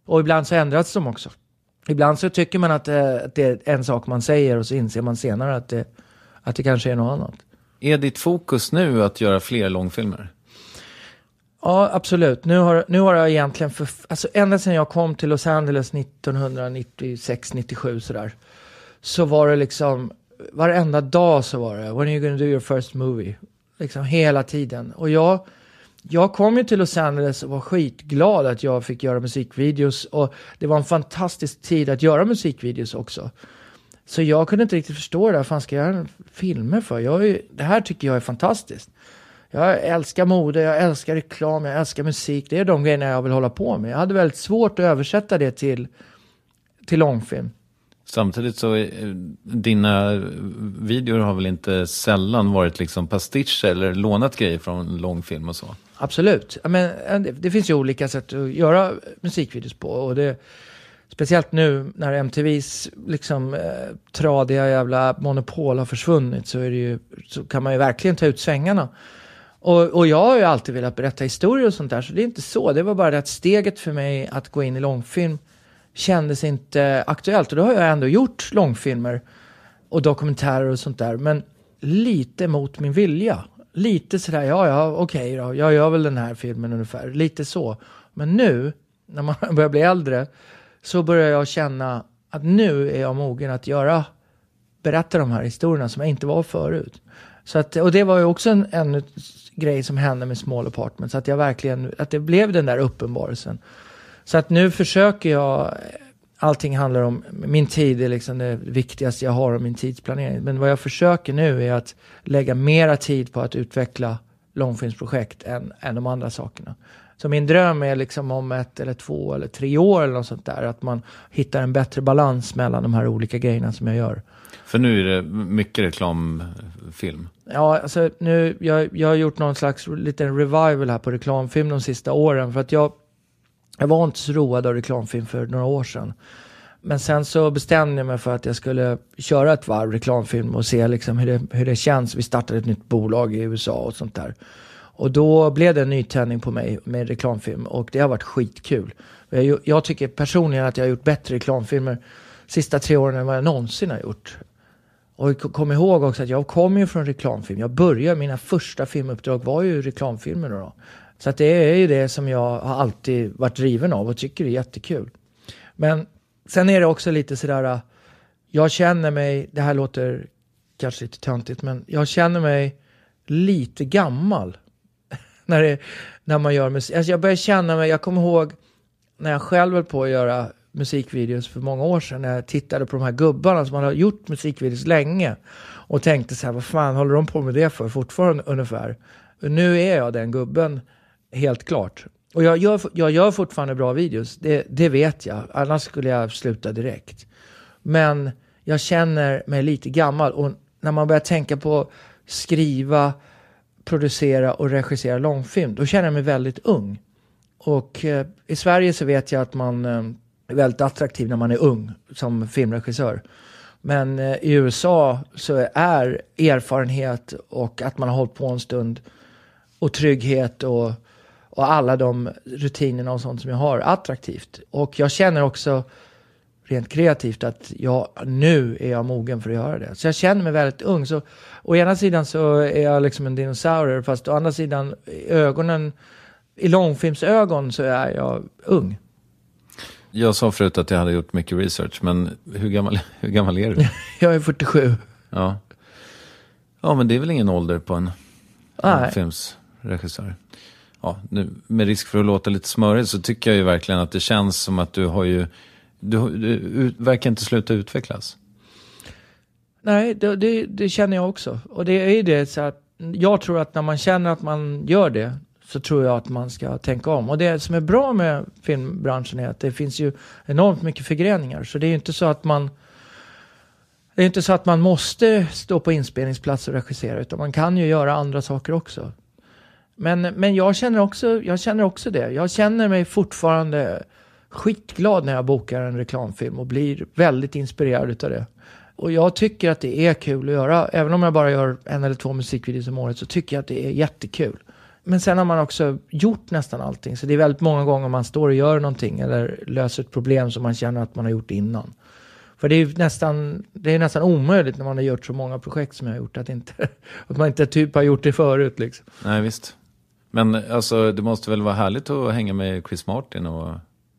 Och ibland så ändras de också. Ibland så tycker man att det, att det är en sak man säger och så inser man senare att det, att det kanske är något annat. Är ditt fokus nu att göra fler långfilmer? Ja, absolut. Nu har, nu har jag egentligen, för, alltså ända sedan jag kom till Los Angeles nittonhundranittiosex nittiosju sådär, så var det liksom, varenda dag så var det, when are you gonna do your first movie? Liksom hela tiden. Och jag, jag kom ju till Los Angeles och var skitglad att jag fick göra musikvideos. Och det var en fantastisk tid att göra musikvideos också. Så jag kunde inte riktigt förstå det. Vad fan ska jag göra filmer för? Jag är, det här tycker jag är fantastiskt. Jag älskar mode, jag älskar reklam, jag älskar musik. Det är de grejerna jag vill hålla på med. Jag hade väldigt svårt att översätta det till, till långfilm. Samtidigt så är, dina videor har väl inte sällan varit liksom pastischer eller lånat grejer från långfilm och så? Absolut. Men det, det finns ju olika sätt att göra musikvideos på. Och det, speciellt nu när M T V:s liksom, eh, tradiga jävla monopol har försvunnit så, är det ju, så kan man ju verkligen ta ut svängarna. Och, och jag har ju alltid velat berätta historier och sånt där, så det är inte så. Det var bara det att steget för mig att gå in i långfilm kändes inte aktuellt. Och då har jag ändå gjort långfilmer och dokumentärer och sånt där. Men lite mot min vilja. Lite sådär, ja, ja, okej då. Jag gör väl den här filmen ungefär. Lite så. Men nu, när man börjar bli äldre, så börjar jag känna att nu är jag mogen att göra, berätta de här historierna som jag inte var förut. Så att, och det var ju också en, en grej som hände med Small Apartments. Att jag verkligen, att det blev den där uppenbarelsen. Så att nu försöker jag, allting handlar om, min tid är liksom det viktigaste jag har om min tidsplanering. Men vad jag försöker nu är att lägga mera tid på att utveckla långfilmsprojekt än, än de andra sakerna. Så min dröm är liksom om ett eller två eller tre år eller något sånt där. Att man hittar en bättre balans mellan de här olika grejerna som jag gör. För nu är det mycket reklamfilm. Ja, alltså nu, jag, jag har gjort någon slags liten revival här på reklamfilm de sista åren. För att jag, jag var inte så road av reklamfilm för några år sedan. Men sen så bestämde jag mig för att jag skulle köra ett varv reklamfilm och se liksom hur, det, hur det känns. Vi startade ett nytt bolag i U S A och sånt där. Och då blev det en nytändning på mig med reklamfilm. Och det har varit skitkul. Jag, jag tycker personligen att jag har gjort bättre reklamfilmer sista tre åren än vad jag någonsin har gjort. Och kom ihåg också att jag kommer ju från reklamfilm. Jag började, mina första filmuppdrag var ju reklamfilmer då. Så att det är ju det som jag har alltid varit driven av och tycker är jättekul. Men sen är det också lite sådär, jag känner mig, det här låter kanske lite töntigt, men jag känner mig lite gammal när, det, när man gör musik. Alltså jag börjar känna mig, jag kommer ihåg när jag själv höll på att göra musikvideos för många år sedan, när jag tittade på de här gubbarna som hade gjort musikvideos länge och tänkte så här, vad fan håller de på med det för fortfarande ungefär? Och nu är jag den gubben, helt klart. Och jag gör, jag gör fortfarande bra videos, det, det vet jag, annars skulle jag sluta direkt. Men jag känner mig lite gammal, och när man börjar tänka på skriva, producera och regissera långfilm, då känner jag mig väldigt ung. Och eh, i Sverige så vet jag att man eh, är väldigt attraktiv när man är ung som filmregissör. Men eh, i U S A så är erfarenhet och att man har hållit på en stund och trygghet och, och alla de rutinerna och sånt som jag har attraktivt. Och jag känner också rent kreativt att jag, nu är jag mogen för att göra det. Så jag känner mig väldigt ung. Så å ena sidan så är jag liksom en dinosaurier, fast å andra sidan i ögonen, i långfilmsögon så är jag ung. Jag sa förut att jag hade gjort mycket research, men hur gammal, hur gammal är du? Jag är fyrtiosju. Ja. Ja, men det är väl ingen ålder på en, en filmsregissör. Ja, nu, med risk för att låta lite smörigt så tycker jag ju verkligen att det känns som att du har ju, du, du, du verkar inte sluta utvecklas. Nej, det, det, det känner jag också. Och det är ju det så att jag tror att när man känner att man gör det, så tror jag att man ska tänka om. Och det som är bra med filmbranschen är att det finns ju enormt mycket förgreningar. Så det är ju inte så att man det är inte så att man måste stå på inspelningsplats och regissera, utan man kan ju göra andra saker också. Men, men jag känner också, jag känner också det. Jag känner mig fortfarande skitglad när jag bokar en reklamfilm och blir väldigt inspirerad utav det. Och jag tycker att det är kul att göra. Även om jag bara gör en eller två musikvideos om året, så tycker jag att det är jättekul. men sen har man också gjort nästan allting. Så det är väldigt många gånger man står och gör någonting eller löser ett problem som man känner att man har gjort innan. För det är nästan, det är nästan omöjligt när man har gjort så många projekt som jag har gjort att, inte, att man inte typ har gjort det förut. Liksom. Nej, visst. Men alltså, det måste väl vara härligt att hänga med Chris Martin och...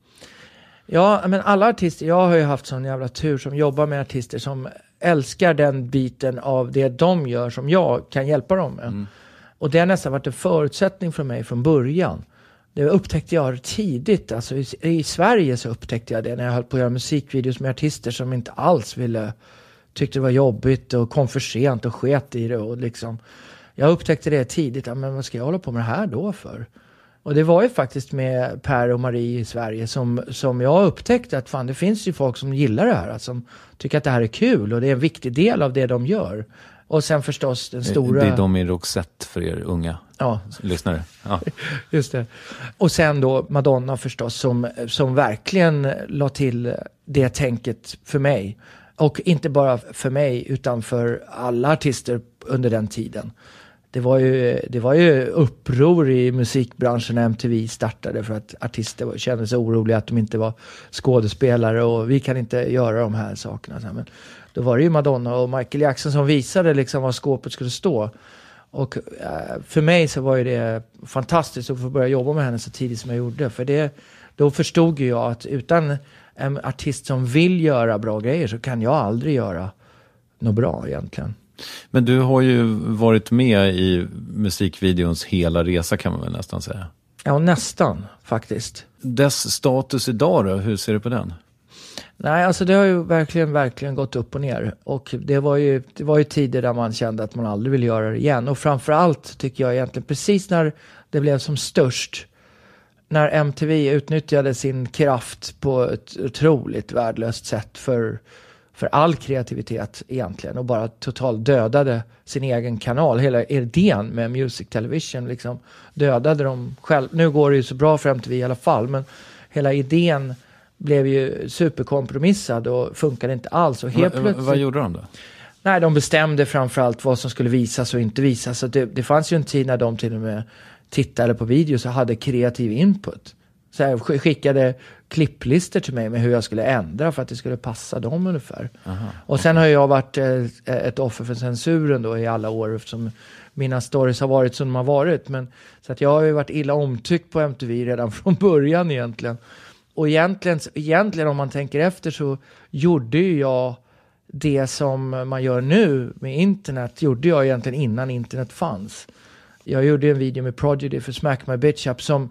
Ja, men alla artister, jag har ju haft sån jävla tur som jobbar med artister som älskar den biten av det de gör som jag kan hjälpa dem med. Mm. Och det har nästan varit en förutsättning för mig från början. Det upptäckte jag tidigt, alltså i, i Sverige så upptäckte jag det när jag höll på att göra musikvideos med artister som inte alls ville, tyckte det var jobbigt och kom för sent och sket i det och liksom. Jag upptäckte det tidigt, ja, men vad ska jag hålla på med det här då för? Och det var ju faktiskt med Per och Marie i Sverige som, som jag upptäckte att fan, det finns ju folk som gillar det här, alltså, som tycker att det här är kul och det är en viktig del av det de gör. Och sen förstås den stora... Det är de i Roxette för er unga ja. lyssnare. Ja. Just det. Och sen då Madonna förstås som, som verkligen la till det tänket för mig. Och inte bara för mig utan för alla artister under den tiden. Det var ju, det var ju uppror i musikbranschen när M T V startade för att artister kände sig oroliga att de inte var skådespelare och vi kan inte göra de här sakerna. Men då var det ju Madonna och Michael Jackson som visade liksom var skåpet skulle stå. Och äh, för mig så var ju det fantastiskt att få börja jobba med henne så tidigt som jag gjorde. För det, då förstod ju jag att utan en artist som vill göra bra grejer så kan jag aldrig göra något bra egentligen. Men du har ju varit med i musikvideons hela resa kan man väl nästan säga. Ja, nästan faktiskt. Dess status idag då, hur ser du på den? Nej, alltså det har ju verkligen, verkligen gått upp och ner. Och det var ju, det var ju tider där man kände att man aldrig vill göra det igen. Och framförallt tycker jag egentligen precis när det blev som störst, när M T V utnyttjade sin kraft på ett otroligt värdelöst sätt för, för all kreativitet egentligen och bara totalt dödade sin egen kanal. Hela idén med Music Television liksom dödade de själv. Nu går det ju så bra för M T V i alla fall, men hela idén blev ju superkompromissad och funkade inte alls. Och helt Va, plötsligt... Vad gjorde de då? Nej, de bestämde framförallt vad som skulle visas och inte visas. Så det, det fanns ju en tid när de till och med tittade på videos och hade kreativ input. Så här, skickade klipplistor till mig med hur jag skulle ändra för att det skulle passa dem ungefär. Aha. Och sen har jag varit eh, ett offer för censuren då i alla år eftersom mina stories har varit som de har varit. Men, så att jag har ju varit illa omtyckt på M T V redan från början egentligen. Och egentligen, egentligen om man tänker efter så gjorde ju jag det som man gör nu med internet gjorde jag egentligen innan internet fanns. Jag gjorde en video med Prodigy för Smack My Bitch Up som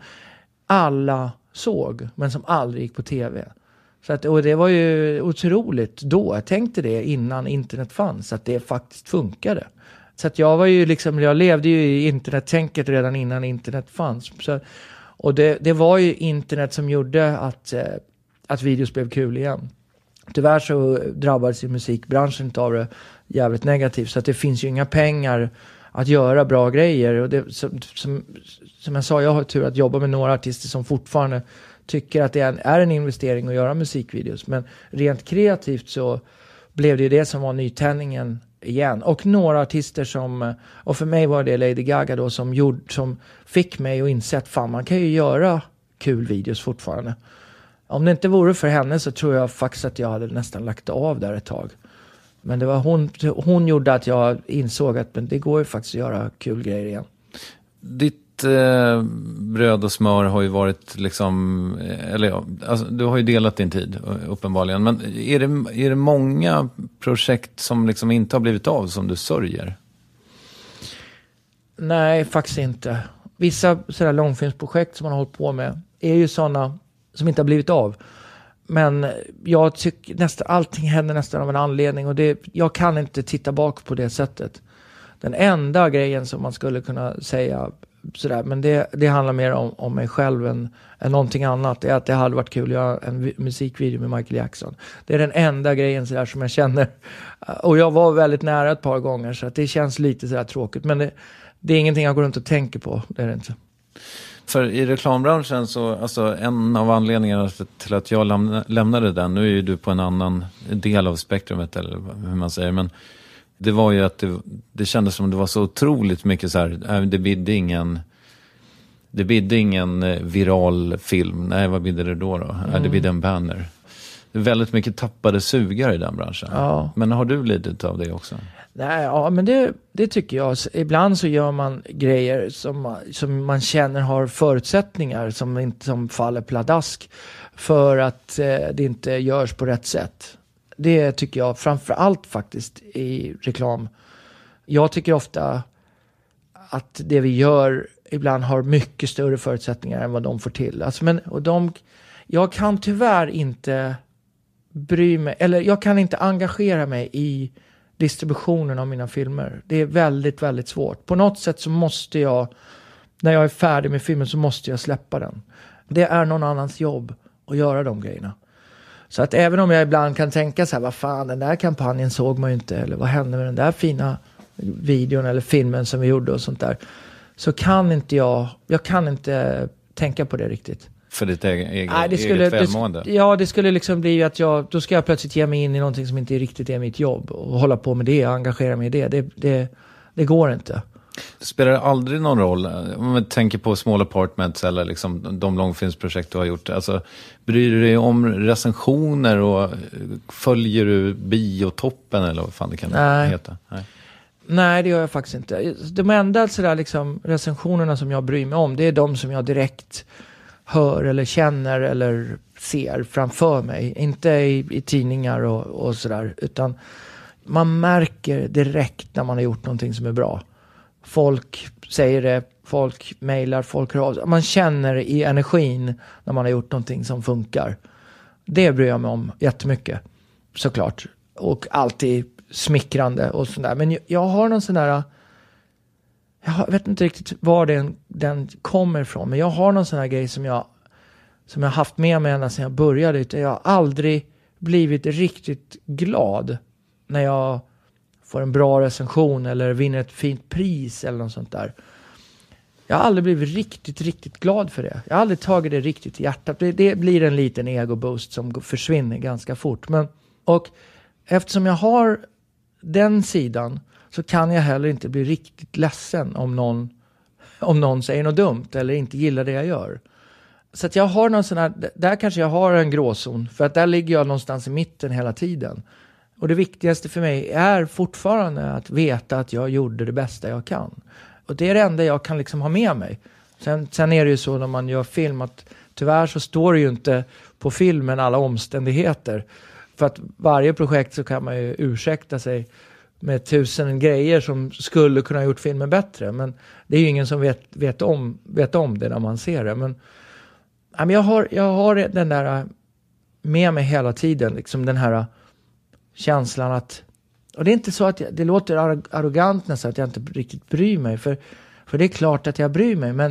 alla såg men som aldrig gick på tv. Så att, och det var ju otroligt då. Jag tänkte det innan internet fanns att det faktiskt funkade. Så att jag var ju liksom, jag levde ju i internettänket redan innan internet fanns. Så, och det, det var ju internet som gjorde att, eh, att videos blev kul igen. Tyvärr så drabbades ju musikbranschen av det jävligt negativt. Så att det finns ju inga pengar att göra bra grejer. Och det, som, som, som jag sa, jag har tur att jobba med några artister som fortfarande tycker att det är en, är en investering att göra musikvideos. Men rent kreativt så blev det ju det som var nytändningen igen. Och några artister som, och för mig var det Lady Gaga då som, gjorde, som fick mig att inse att fan, man kan ju göra kul videos fortfarande. Om det inte vore för henne så tror jag faktiskt att jag hade nästan lagt av där ett tag. Men det var hon, hon gjorde att jag insåg att men det går ju faktiskt att göra kul grejer igen. Ditt eh, bröd och smör har ju varit liksom, eller ja, alltså, du har ju delat din tid uppenbarligen. Men är det, är det många projekt som liksom inte har blivit av som du sörjer? Nej, faktiskt inte. Vissa sådär långfilmsprojekt som man har hållit på med är ju sådana som inte har blivit av. Men jag tycker nästan allting händer nästan av en anledning och det, jag kan inte titta bak på det sättet. Den enda grejen som man skulle kunna säga sådär, men det, det handlar mer om, om mig själv än, än någonting annat, är att det hade varit kul att göra en musikvideo med Michael Jackson. Det är den enda grejen sådär som jag känner, och jag var väldigt nära ett par gånger så att det känns lite sådär tråkigt, men det, det är ingenting jag går runt och tänker på, det är det inte. För i reklambranschen så, alltså en av anledningarna till att jag lämna, lämnade den, nu är ju du på en annan del av spektrumet eller hur man säger, men det var ju att det, det kändes som det var så otroligt mycket så här, det bidde ingen, Det bidde ingen viral film. Nej, vad bidde det då då? Mm. Ja, det bidde en banner. Det är väldigt mycket tappade sugar i den branschen. Ja. Men har du lidit av det också? Nej, ja, men det, det tycker jag. Ibland så gör man grejer som, som man känner har förutsättningar som inte som faller pladask för att eh, det inte görs på rätt sätt. Det tycker jag framför allt faktiskt i reklam. Jag tycker ofta att det vi gör ibland har mycket större förutsättningar än vad de får till. Alltså, men, och de, jag kan tyvärr inte bry mig, eller jag kan inte engagera mig i distributionen av mina filmer. Det är väldigt, väldigt svårt. På något sätt så måste jag, när jag är färdig med filmen så måste jag släppa den. Det är någon annans jobb att göra de grejerna. Så att även om jag ibland kan tänka så här, vad fan, den där kampanjen såg man ju inte, eller vad hände med den där fina videon eller filmen som vi gjorde och sånt där, så kan inte jag, jag kan inte tänka på det riktigt. För ditt egen, egen, Nej, det skulle, eget välmående? Det, ja, det skulle liksom bli att jag, då ska jag plötsligt ge mig in i någonting som inte riktigt är mitt jobb och hålla på med det och engagera mig i det. Det, det, det går inte. Det spelar aldrig någon roll, om man tänker på Small Apartments eller liksom de långfilmsprojekt du har gjort. Alltså, bryr du dig om recensioner och följer du biotoppen eller vad fan det kan Nej. heta? Nej. Nej, det gör jag faktiskt inte. De enda sådär liksom recensionerna som jag bryr mig om, det är de som jag direkt hör eller känner eller ser framför mig. Inte i, i tidningar och, och sådär, utan man märker direkt när man har gjort någonting som är bra. Folk säger det, folk mejlar, folk hör av sig. Man känner i energin när man har gjort någonting som funkar. Det bryr jag mig om jättemycket, såklart. Och alltid smickrande och sådär. Men jag, jag har någon sån där, jag vet inte riktigt var den, den kommer ifrån, men jag har någon sån här grej som jag som jag haft med mig ända sedan jag började. Jag har aldrig blivit riktigt glad när jag får en bra recension eller vinner ett fint pris eller något sånt där. Jag har aldrig blivit riktigt, riktigt glad för det. Jag har aldrig tagit det riktigt i hjärtat. Det, det blir en liten ego-boost som försvinner ganska fort. Men, och eftersom jag har den sidan så kan jag heller inte bli riktigt ledsen om någon, om någon säger något dumt eller inte gillar det jag gör. Så att jag har någon sån här, där kanske jag har en gråzon, för att där ligger jag någonstans i mitten hela tiden. Och det viktigaste för mig är fortfarande att veta att jag gjorde det bästa jag kan. Och det är det enda jag kan liksom ha med mig. Sen, sen är det ju så när man gör film att tyvärr så står det ju inte på filmen alla omständigheter. För att varje projekt så kan man ju ursäkta sig med tusen grejer som skulle kunna ha gjort filmen bättre. Men det är ju ingen som vet, vet, om, vet om det när man ser det. Men jag har, jag har den där med mig hela tiden. Liksom den här känslan att, och det är inte så att jag, det låter arrogant nästan att jag inte riktigt bryr mig. För, för det är klart att jag bryr mig. Men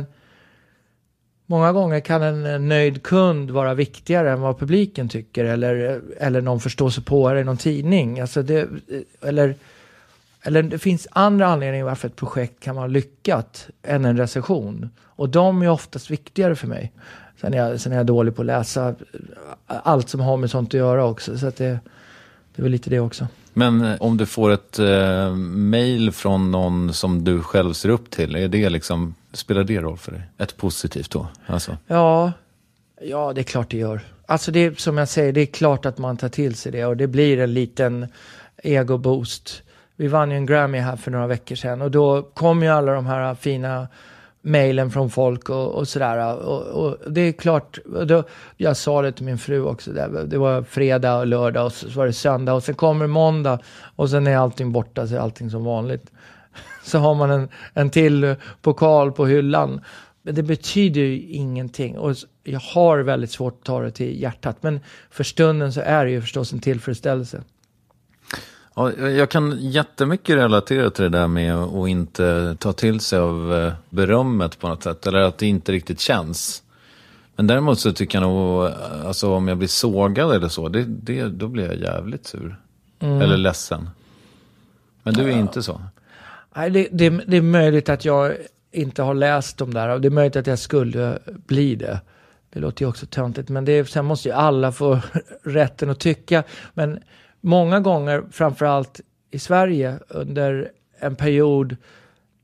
många gånger kan en nöjd kund vara viktigare än vad publiken tycker. Eller, eller någon förstår sig på det i någon tidning. Alltså det, eller, eller det finns andra anledningar varför ett projekt kan vara lyckat än en recension. Och de är oftast viktigare för mig. Sen är jag, sen är jag dålig på att läsa allt som har med sånt att göra också. Så att det, det är väl lite det också. Men om du får ett eh, mejl från någon som du själv ser upp till, är det liksom, spelar det roll för dig? Ett positivt då? Alltså. Ja, ja, det är klart det gör. Alltså det är, som jag säger, det är klart att man tar till sig det. Och det blir en liten ego-boost. Vi vann ju en Grammy här för några veckor sedan. Och då kom ju alla de här fina mejlen från folk och, och sådär. Och, och det är klart, då, jag sa det till min fru också. Det, det var fredag och lördag och så var det söndag. Och sen kommer måndag och sen är allting borta, så är allting som vanligt. Så har man en, en till pokal på hyllan. Men det betyder ju ingenting. Och jag har väldigt svårt att ta det till hjärtat. Men för stunden så är det ju förstås en tillfredsställelse. Ja, jag kan jättemycket relatera till det där med att inte ta till sig av berömmet på något sätt. Eller att det inte riktigt känns. Men däremot så tycker jag nog, alltså om jag blir sågad eller så, det, det, då blir jag jävligt sur. Mm. Eller ledsen. Men du är ja. inte så. Nej, det, det, det är möjligt att jag inte har läst dem där. Det är möjligt att jag skulle bli det. Det låter ju också töntigt. Men det är, sen måste ju alla få rätten att tycka. Men många gånger, framförallt i Sverige, under en period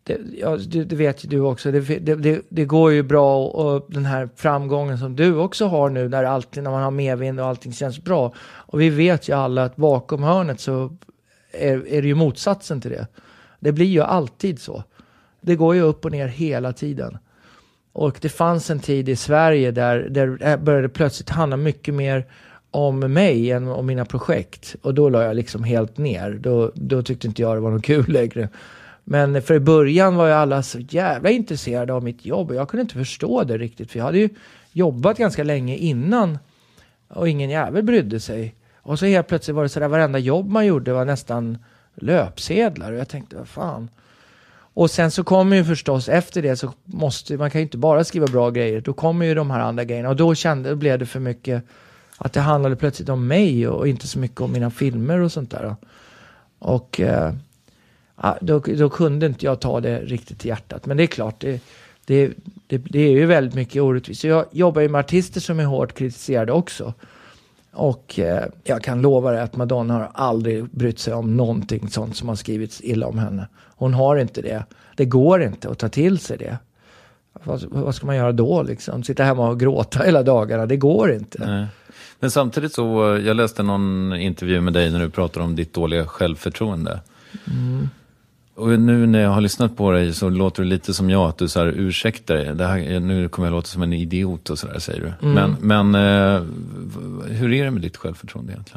det, ja, det, det vet ju du också. Det, det, det, det går ju bra och, och den här framgången som du också har nu när, alltid, när man har medvind och allting känns bra. Och vi vet ju alla att bakom hörnet så är, är det ju motsatsen till det. Det blir ju alltid så. Det går ju upp och ner hela tiden. Och det fanns en tid i Sverige där, där det började plötsligt handla mycket mer om mig än om mina projekt. Och då la jag liksom helt ner. Då, då tyckte inte jag det var något kul längre. Men för i början var ju alla så jävla intresserade av mitt jobb. Och jag kunde inte förstå det riktigt. För jag hade ju jobbat ganska länge innan. Och ingen jävel brydde sig. Och så helt plötsligt var det så där varenda jobb man gjorde var nästan löpsedlar. Och jag tänkte, vad fan. Och sen så kommer ju förstås efter det så måste man kan ju inte bara skriva bra grejer. Då kommer ju de här andra grejerna. Och då kände, då blev det för mycket att det handlade plötsligt om mig och inte så mycket om mina filmer och sånt där. Och eh, då, då kunde inte jag ta det riktigt till hjärtat. Men det är klart, det, det, det, det är ju väldigt mycket orättvist. Jag jobbar ju med artister som är hårt kritiserade också. Och eh, jag kan lova dig att Madonna har aldrig brytt sig om någonting sånt som har skrivits illa om henne. Hon har inte det. Det går inte att ta till sig det. Vad, vad ska man göra då liksom? Sitta hemma och gråta hela dagarna. Det går inte. Nej. Men samtidigt så, jag läste någon intervju med dig när du pratar om ditt dåliga självförtroende. Mm. Och nu när jag har lyssnat på dig så låter det lite som jag, att du så här ursäktar dig. Det här, nu kommer jag låta som en idiot och sådär, säger du. Mm. Men, men eh, hur är det med ditt självförtroende egentligen?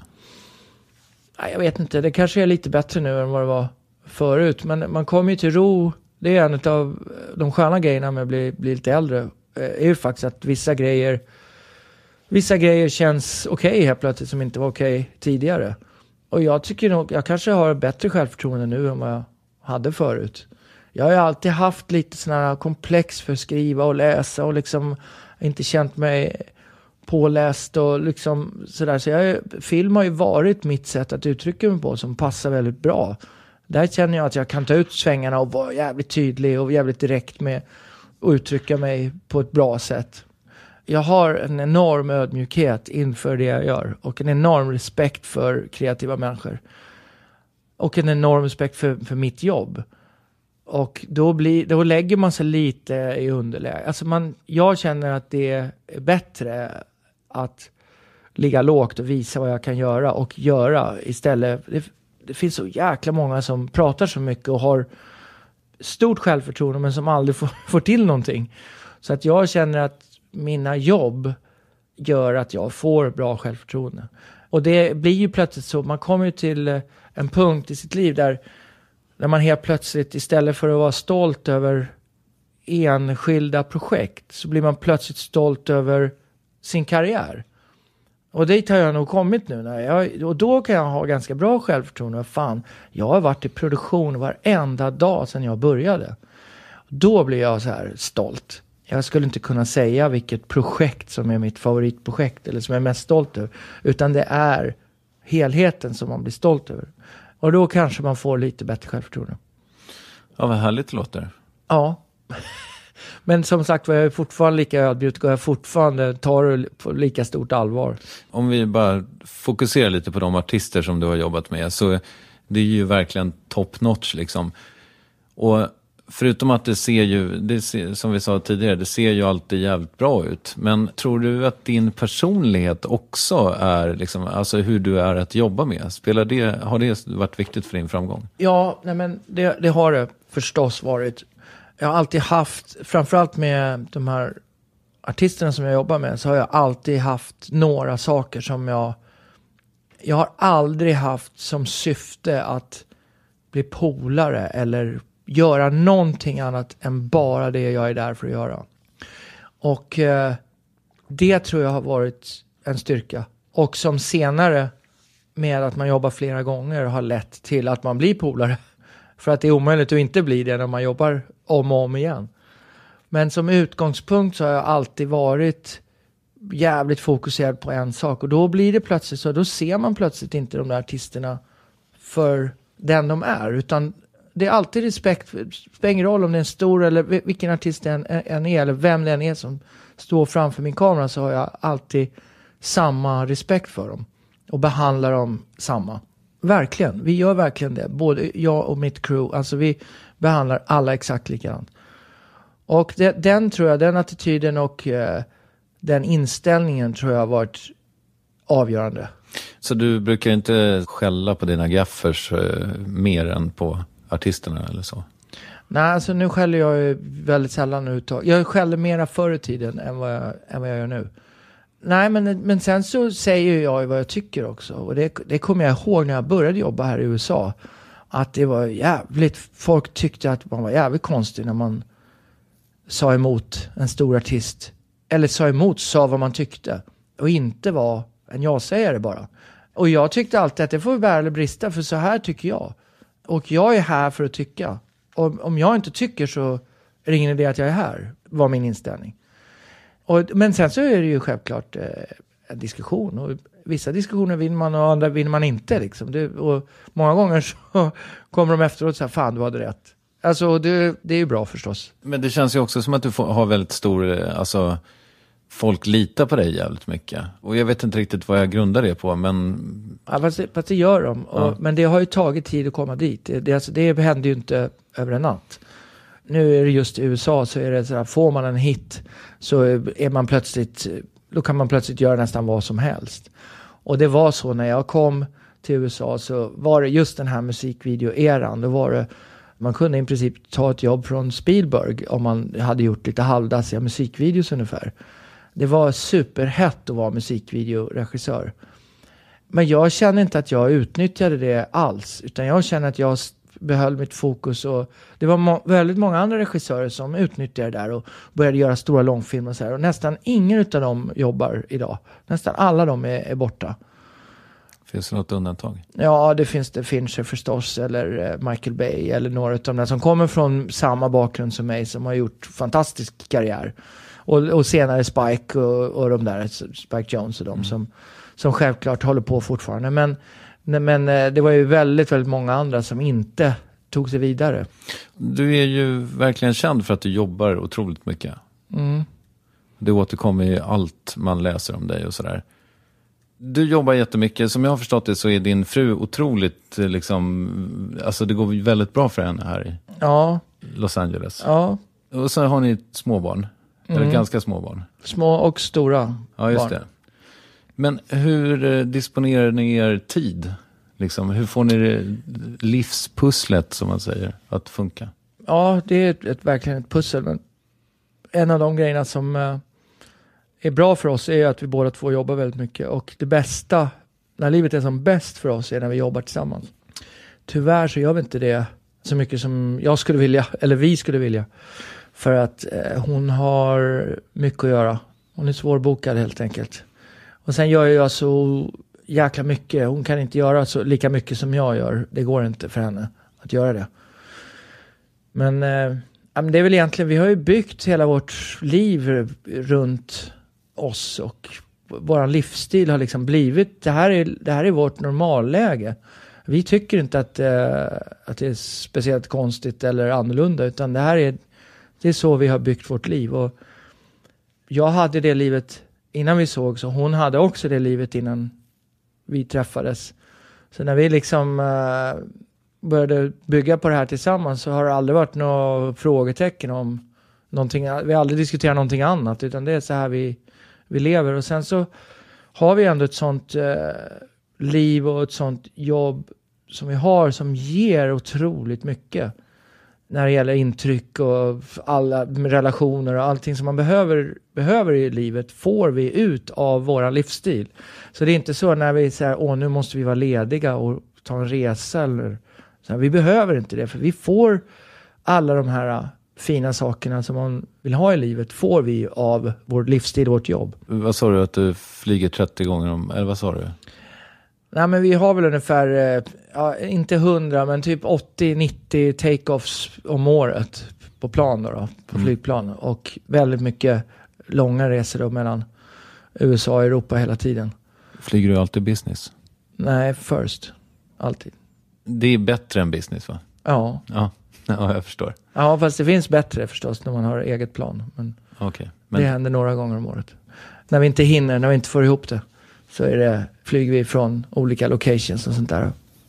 Jag vet inte, det kanske är lite bättre nu än vad det var förut. Men man kommer ju till ro. Det är en av de sköna grejerna med att bli, bli lite äldre. Är ju faktiskt att vissa grejer vissa grejer känns okej okay helt plötsligt som inte var okej okay tidigare. Och jag tycker nog, jag kanske har bättre självförtroende nu än vad jag hade förut. Jag har ju alltid haft lite såna här komplex för att skriva och läsa och liksom inte känt mig påläst och liksom sådär. Så jag, film har ju varit mitt sätt att uttrycka mig på som passar väldigt bra. Där känner jag att jag kan ta ut svängarna och vara jävligt tydlig och jävligt direkt med att uttrycka mig på ett bra sätt. Jag har en enorm ödmjukhet inför det jag gör och en enorm respekt för kreativa människor. Och en enorm respekt för, för mitt jobb. Och då, blir, då lägger man sig lite i underläge. Alltså man, jag känner att det är bättre att ligga lågt och visa vad jag kan göra och göra istället. Det, det finns så jäkla många som pratar så mycket och har stort självförtroende men som aldrig får, får till någonting. Så att jag känner att mina jobb gör att jag får bra självförtroende. Och det blir ju plötsligt så, man kommer ju till en punkt i sitt liv där, där man helt plötsligt istället för att vara stolt över enskilda projekt så blir man plötsligt stolt över sin karriär. Och dit har jag nog kommit nu. När jag, och då kan jag ha ganska bra självförtroende. Fan, jag har varit i produktion varenda dag sedan jag började. Då blir jag så här stolt. Jag skulle inte kunna säga vilket projekt som är mitt favoritprojekt eller som jag är mest stolt över. Utan det är helheten som man blir stolt över. Och då kanske man får lite bättre självförtroende. Ja, vad härligt det låter. Ja. Men som sagt, jag är fortfarande lika ödmjuk och jag fortfarande tar det på lika stort allvar. Om vi bara fokuserar lite på de artister som du har jobbat med, så det är ju verkligen top notch liksom. Och förutom att det ser ju, det ser, som vi sa tidigare, det ser ju alltid jävligt bra ut. Men tror du att din personlighet också är, liksom, alltså hur du är att jobba med? Spelar det, har det varit viktigt för din framgång? Ja, nej men det, det har det förstås varit. Jag har alltid haft, framförallt med de här artisterna som jag jobbar med, så har jag alltid haft några saker som jag, jag har aldrig haft som syfte att bli polare eller göra någonting annat än bara det jag är där för att göra. Och eh, det tror jag har varit en styrka. Och som senare med att man jobbar flera gånger har lett till att man blir polare. För att det är omöjligt att inte bli det när man jobbar om och om igen. Men som utgångspunkt så har jag alltid varit jävligt fokuserad på en sak. Och då blir det plötsligt så, då ser man plötsligt inte de där artisterna för den de är. Utan det är alltid respekt, det spelar ingen roll om det är en stor eller vilken artist det än, än är eller vem det än är som står framför min kamera, så har jag alltid samma respekt för dem och behandlar dem samma. Verkligen, vi gör verkligen det. Både jag och mitt crew, alltså vi behandlar alla exakt likadant. Och det, den tror jag, den attityden och eh, den inställningen tror jag har varit avgörande. Så du brukar inte skälla på dina gaffers eh, mer än på artisterna eller så? Nej, alltså nu skäller jag ju väldigt sällan uttag. Jag skäller mera förr i tiden än vad jag, än vad jag gör nu. Nej, men, men sen så säger jag vad jag tycker också. Och det, det kommer jag ihåg när jag började jobba här i U S A. Att det var jävligt, folk tyckte att man var jävligt konstig när man sa emot en stor artist. Eller sa emot, sa vad man tyckte. Och inte var en jag-sägare bara. Och jag tyckte alltid att det får bära eller brista, för så här tycker jag. Och jag är här för att tycka. Och om jag inte tycker så är det ingen idé att jag är här, var min inställning. Och, men sen så är det ju självklart eh, en diskussion. Och vissa diskussioner vinner man och andra vinner man inte. Liksom. Det, och många gånger så kommer de efteråt och säger, fan du hade rätt. Alltså det, det är ju bra förstås. Men det känns ju också som att du får, har väldigt stor, alltså folk litar på dig jävligt mycket. Och jag vet inte riktigt vad jag grundar det på, men... Ja, fast, det, fast det gör de. Och, ja. Men det har ju tagit tid att komma dit. Det, det, alltså, det händer ju inte över en natt. Nu är det just i U S A så är det så här, får man en hit så är man plötsligt, då kan man plötsligt göra nästan vad som helst. Och det var så när jag kom till U S A, så var det just den här musikvideo-eran. Då var det, man kunde i princip ta ett jobb från Spielberg om man hade gjort lite halvdassiga musikvideos ungefär. Det var superhett att vara musikvideoregissör. Men jag känner inte att jag utnyttjade det alls, utan jag känner att jag behöll mitt fokus, och det var må- väldigt många andra regissörer som utnyttjade det där och började göra stora långfilmer och så här, och nästan ingen utav dem jobbar idag. Nästan alla de är, är borta. Finns det något undantag? Ja, det finns det. Fincher förstås, eller eh, Michael Bay, eller några av dem som kommer från samma bakgrund som mig, som har gjort fantastisk karriär. Och, och senare Spike och, och de där, Spike Jones och de mm. som, som självklart håller på fortfarande. Men, men det var ju väldigt, väldigt många andra som inte tog sig vidare. Du är ju verkligen känd för att du jobbar otroligt mycket. Mm. Det återkommer i allt man läser om dig och sådär. Du jobbar jättemycket. Som jag har förstått det så är din fru otroligt, liksom, alltså det går väldigt bra för henne här i ja. Los Angeles. Ja. Och så har ni ett småbarn. Mm. Eller ganska små barn. Små och stora Ja, just barn. det. Men hur eh, disponerar ni er tid? Liksom, hur får ni det livspusslet, som man säger, att funka? Ja, det är ett, ett, verkligen ett pussel. Men en av de grejerna som eh, är bra för oss är att vi båda två jobbar väldigt mycket. Och det bästa, när livet är som bäst för oss, är när vi jobbar tillsammans. Tyvärr så gör vi inte det så mycket som jag skulle vilja, eller vi skulle vilja. För att eh, hon har mycket att göra. Hon är svårbokad helt enkelt. Och sen gör jag så jäkla mycket. Hon kan inte göra så lika mycket som jag gör. Det går inte för henne att göra det. Men, eh, men det är väl egentligen, vi har ju byggt hela vårt liv runt oss. Och vår livsstil har liksom blivit, det här är, det här är vårt normalläge. Vi tycker inte att, eh, att det är speciellt konstigt eller annorlunda. Utan det här är, det är så vi har byggt vårt liv. Och jag hade det livet innan vi såg, så hon hade också det livet innan vi träffades. Så när vi liksom uh, började bygga på det här tillsammans, så har det aldrig varit några frågetecken om någonting. Vi har aldrig diskuterat någonting annat, utan det är så här vi, vi lever. Och sen så har vi ändå ett sånt uh, liv och ett sånt jobb som vi har, som ger otroligt mycket. När det gäller intryck och alla relationer och allting som man behöver, behöver i livet, får vi ut av våran livsstil. Så det är inte så när vi säger, åh nu måste vi vara lediga och ta en resa. Eller, så här, vi behöver inte det, för vi får alla de här fina sakerna som man vill ha i livet, får vi av vår livsstil och vårt jobb. Vad sa du, att du flyger trettio gånger om, eller vad sa du? Nej, men vi har väl ungefär, ja, inte hundra, men typ åttio nittio take-offs om året på plan då, då på mm. flygplan. Och väldigt mycket långa resor då mellan U S A och Europa hela tiden. Flyger du alltid business? Nej, first. Alltid. Det är bättre än business, va? Ja. Ja, ja jag förstår. Ja, fast det finns bättre förstås när man har eget plan. Men, okay, men... det händer några gånger om året. När vi inte hinner, när vi inte får ihop det, så är det, flyger vi från olika locations och sånt där.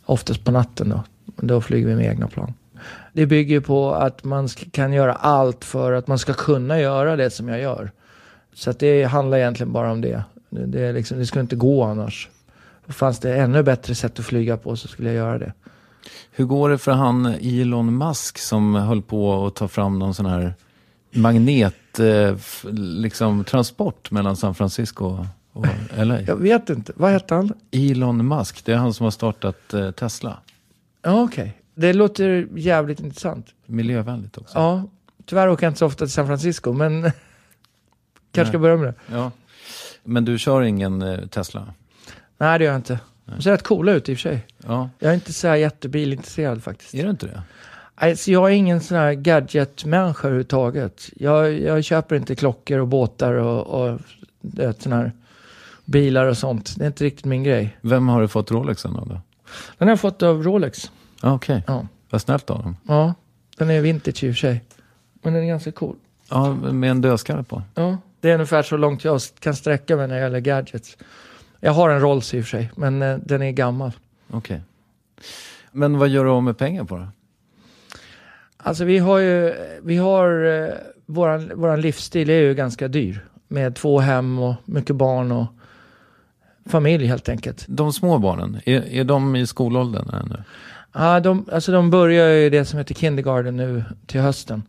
Oftast på natten då. Då flyger vi med egna plan. Det bygger på att man kan göra allt för att man ska kunna göra det som jag gör. Så att det handlar egentligen bara om det. Det, är liksom, det ska inte gå annars. Och fanns det ännu bättre sätt att flyga på så skulle jag göra det. Hur går det för han Elon Musk som höll på att ta fram någon sån här magnet eh, liksom transport mellan San Francisco och L A? Jag vet inte. Vad heter han? Elon Musk, det är han som har startat eh, Tesla. Ja, okej. Okay. Det låter jävligt intressant. Miljövänligt också. Ja, tyvärr åker jag inte så ofta till San Francisco, men kanske ska börja med det. Ja. Men du kör ingen eh, Tesla? Nej, det gör jag inte. De ser rätt coola ut i och för sig. Ja. Jag är inte så här jättebilintresserad faktiskt. Är du inte det? Alltså, jag är ingen sån här gadget-människa överhuvudtaget. Jag, jag köper inte klockor och båtar och, och det, såna här bilar och sånt. Det är inte riktigt min grej. Vem har du fått Rolexen av då? Den har jag fått av Rolex. Ah, okej, okay. Ja. Vad snällt av dem. Ja, den är vintage i och för sig. Men den är ganska cool. Ja, med en dödskalle på. Ja, det är ungefär så långt jag kan sträcka mig när det gäller gadgets. Jag har en Rolls i och för sig, men eh, den är gammal. Okej. Okay. Men vad gör du av med pengar på då? Alltså vi har ju, vi har, eh, våran, våran livsstil är ju ganska dyr. Med två hem och mycket barn och familj helt enkelt. De små barnen, är, är de i skolåldern ännu? Ja, de, alltså de börjar ju det som heter kindergarten nu till hösten.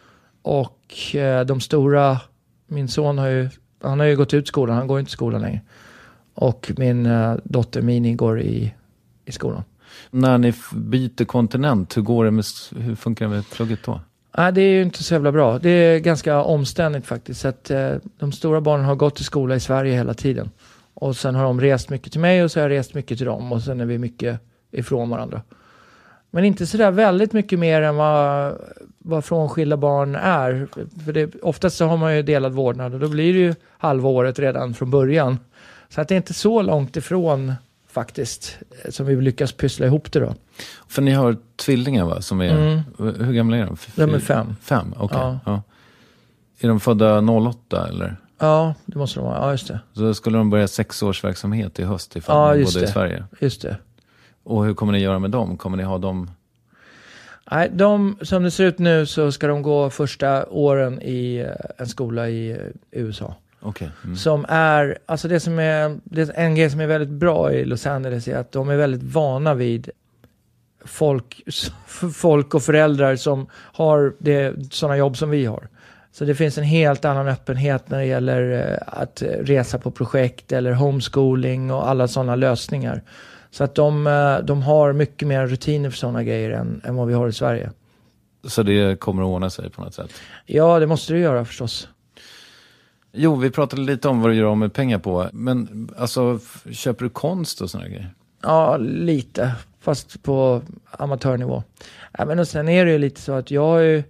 Och eh, de stora, min son har ju, han har ju gått ut skolan, han går inte i skolan längre. Och min eh, dotter Mini går i, i skolan. När ni byter kontinent, hur går det med, hur funkar det med plugget då? Nej, det är ju inte så jävla bra. Det är ganska omständigt faktiskt. Så att, eh, de stora barnen har gått i skola i Sverige hela tiden. Och sen har de rest mycket till mig och så har jag rest mycket till dem. Och sen är vi mycket ifrån varandra. Men inte så där väldigt mycket mer än vad, vad frånskilda barn är. För det, oftast så har man ju delad vårdnad och då blir det ju halva året redan från början. Så att det är inte så långt ifrån faktiskt som vi lyckas pyssla ihop det då. För ni har tvillingar va? Som är, mm. Hur gamla är de? De är fem. Fem, okej. Okay. Ja. Ja. Är de födda noll åtta eller? Ja, det måste de vara. Ja, just det. Så skulle de börja sexårsverksamhet i höst ifall ja, de just bodde det. i Sverige? Just det. Och hur kommer ni göra med dem? Kommer ni ha dem? Nej, de, som det ser ut nu så ska de gå första åren i en skola i U S A. Okay. Mm. Som är, alltså det som är, det är en grej som är väldigt bra i Los Angeles är att de är väldigt vana vid folk, folk och föräldrar som har det, sådana jobb som vi har. Så det finns en helt annan öppenhet när det gäller att resa på projekt eller homeschooling och alla sådana lösningar. Så att de, de har mycket mer rutiner för sådana grejer än, än vad vi har i Sverige. Så det kommer att ordna sig på något sätt? Ja, det måste det göra förstås. Jo, vi pratade lite om vad du gör av med pengar på. Men alltså, köper du konst och sådana grejer? Ja, lite. Fast på amatörnivå. Ja, men och sen är det ju lite så att jag har ju,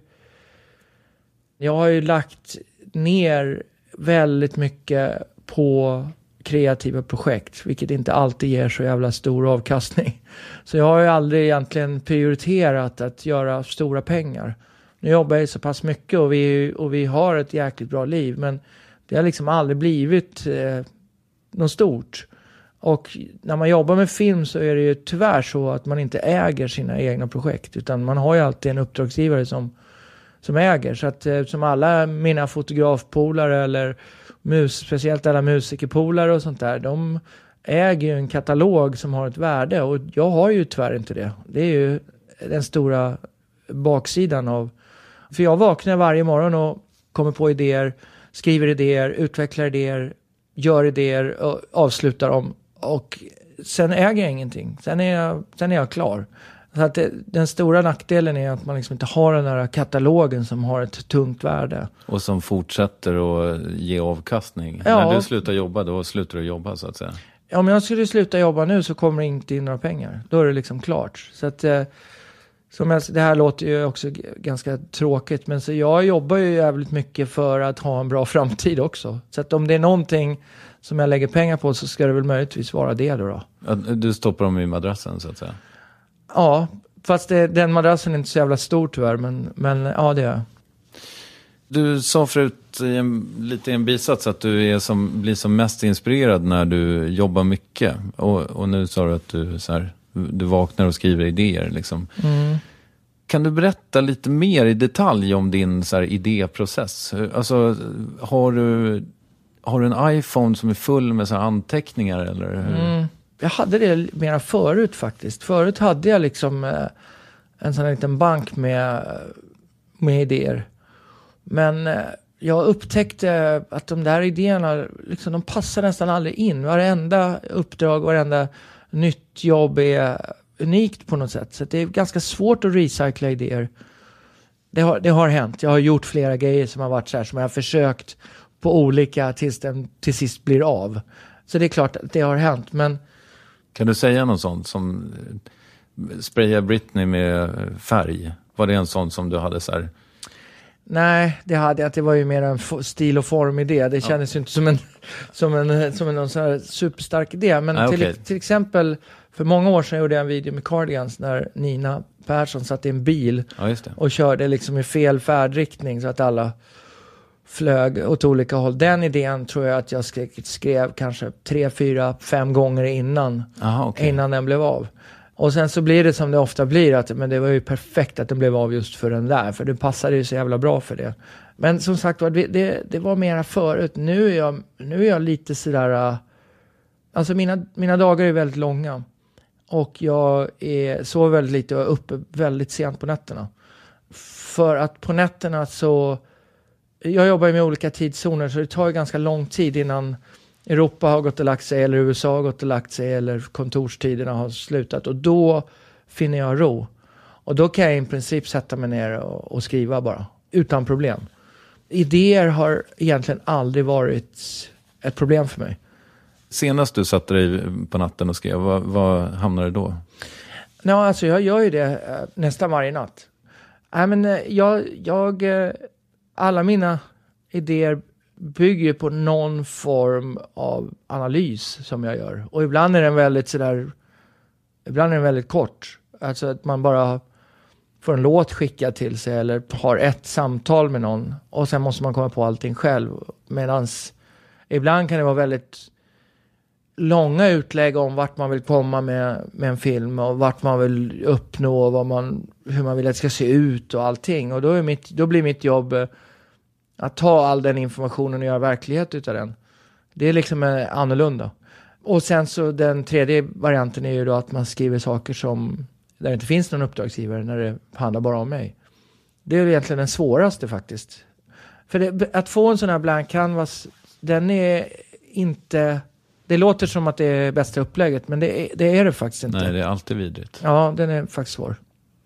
jag har ju lagt ner väldigt mycket på kreativa projekt. Vilket inte alltid ger så jävla stor avkastning. Så jag har ju aldrig egentligen prioriterat att göra stora pengar. Nu jobbar jag så pass mycket och vi, och vi har ett jäkligt bra liv. Men det har liksom aldrig blivit eh, något stort. Och när man jobbar med film så är det ju tyvärr så att man inte äger sina egna projekt. Utan man har ju alltid en uppdragsgivare som, som äger. Så att eh, som alla mina fotografpolare eller mus, speciellt alla musikerpolare och sånt där. De äger ju en katalog som har ett värde. Och jag har ju tyvärr inte det. Det är ju den stora baksidan av. För jag vaknar varje morgon och kommer på idéer. Skriver idéer, utvecklar idéer, gör idéer och avslutar dem. Och sen äger jag ingenting. Sen är jag, sen är jag klar. Så att det, den stora nackdelen är att man liksom inte har den här katalogen som har ett tungt värde. Och som fortsätter att ge avkastning. Ja. När du slutar jobba, då slutar du jobba så att säga. Om jag skulle sluta jobba nu så kommer det inte in några pengar. Då är det liksom klart. Så att... Som jag, det här låter ju också g- ganska tråkigt. Men så jag jobbar ju jävligt mycket för att ha en bra framtid också. Så att om det är någonting som jag lägger pengar på så ska det väl möjligtvis vara det då. då. Ja, du stoppar dem i madrassen så att säga. Ja, fast det, den madrassen är inte så jävla stor tyvärr. Men, men ja, det är. Du sa förut i en, lite i en bisats att du är som, blir som mest inspirerad när du jobbar mycket. Och, och nu sa du att du så här, du vaknar och skriver idéer liksom. Mm. Kan du berätta lite mer i detalj om din så här, idéprocess? Alltså, har du, har du en iPhone som är full med så här, anteckningar eller hur? Mm. Jag hade det mera förut faktiskt. Förut hade jag liksom eh, en sån här liten bank med, med idéer. Men eh, jag upptäckte att de där idéerna, liksom, de passar nästan aldrig in. Varenda uppdrag, varenda nytt jobb är unikt på något sätt. Så det är ganska svårt att recycla idéer. Det har, det har hänt. Jag har gjort flera grejer som har varit så här, som jag har försökt på olika tills den till sist blir av. Så det är klart att det har hänt. Men kan du säga något sånt som spraya Britney med färg? Var det en sån som du hade så här? Nej, det hade jag. Det var ju mer en f- stil- och formidé. Det kändes ju inte som en, som en, som en någon sån här superstark idé. Men Nej, till, okej. till exempel, för många år sedan gjorde jag en video med Cardigans när Nina Persson satt i en bil Ja, just det. och körde liksom i fel färdriktning så att alla flög åt olika håll. Den idén tror jag att jag skrev, skrev kanske tre, fyra, fem gånger innan, Aha, okay. innan den blev av. Och sen så blir det som det ofta blir, att men det var ju perfekt att den blev av just för den där, för det passade ju så jävla bra för det. Men som sagt, det, det, det var mera förut. Nu är jag, nu är jag lite sådär, uh, alltså mina, mina dagar är väldigt långa och jag är så väldigt lite och är uppe väldigt sent på nätterna. För att på nätterna så, jag jobbar ju med olika tidszoner, så det tar ju ganska lång tid innan Europa har gått och lagt sig eller U S A har gått och lagt sig eller kontorstiderna har slutat, och då finner jag ro. Och då kan jag i princip sätta mig ner och, och skriva bara, utan problem. Idéer har egentligen aldrig varit ett problem för mig. Senast du satte dig på natten och skrev, vad, vad hamnade då? Ja, alltså jag gör ju det äh, nästan varje natt. Nej, men äh, jag, jag äh, alla mina idéer bygger på någon form av analys som jag gör. Och ibland är den väldigt sådär, ibland är den väldigt kort. Alltså att man bara får en låt skickad till sig eller har ett samtal med någon och sen måste man komma på allting själv. Medans ibland kan det vara väldigt långa utlägg om vart man vill komma med, med en film och vart man vill uppnå och vad man, hur man vill att det ska se ut och allting. Och då, är mitt, då blir mitt jobb att ta all den informationen och göra verklighet utav den. Det är liksom eh, annorlunda. Och sen så den tredje varianten är ju då att man skriver saker som där det inte finns någon uppdragsgivare, när det handlar bara om mig. Det är egentligen den svåraste faktiskt. För det, att få en sån här blank canvas, den är inte, det låter som att det är bästa upplägget, men det är det, är det faktiskt inte. Nej, det är alltid vidrigt. Ja, den är faktiskt svår.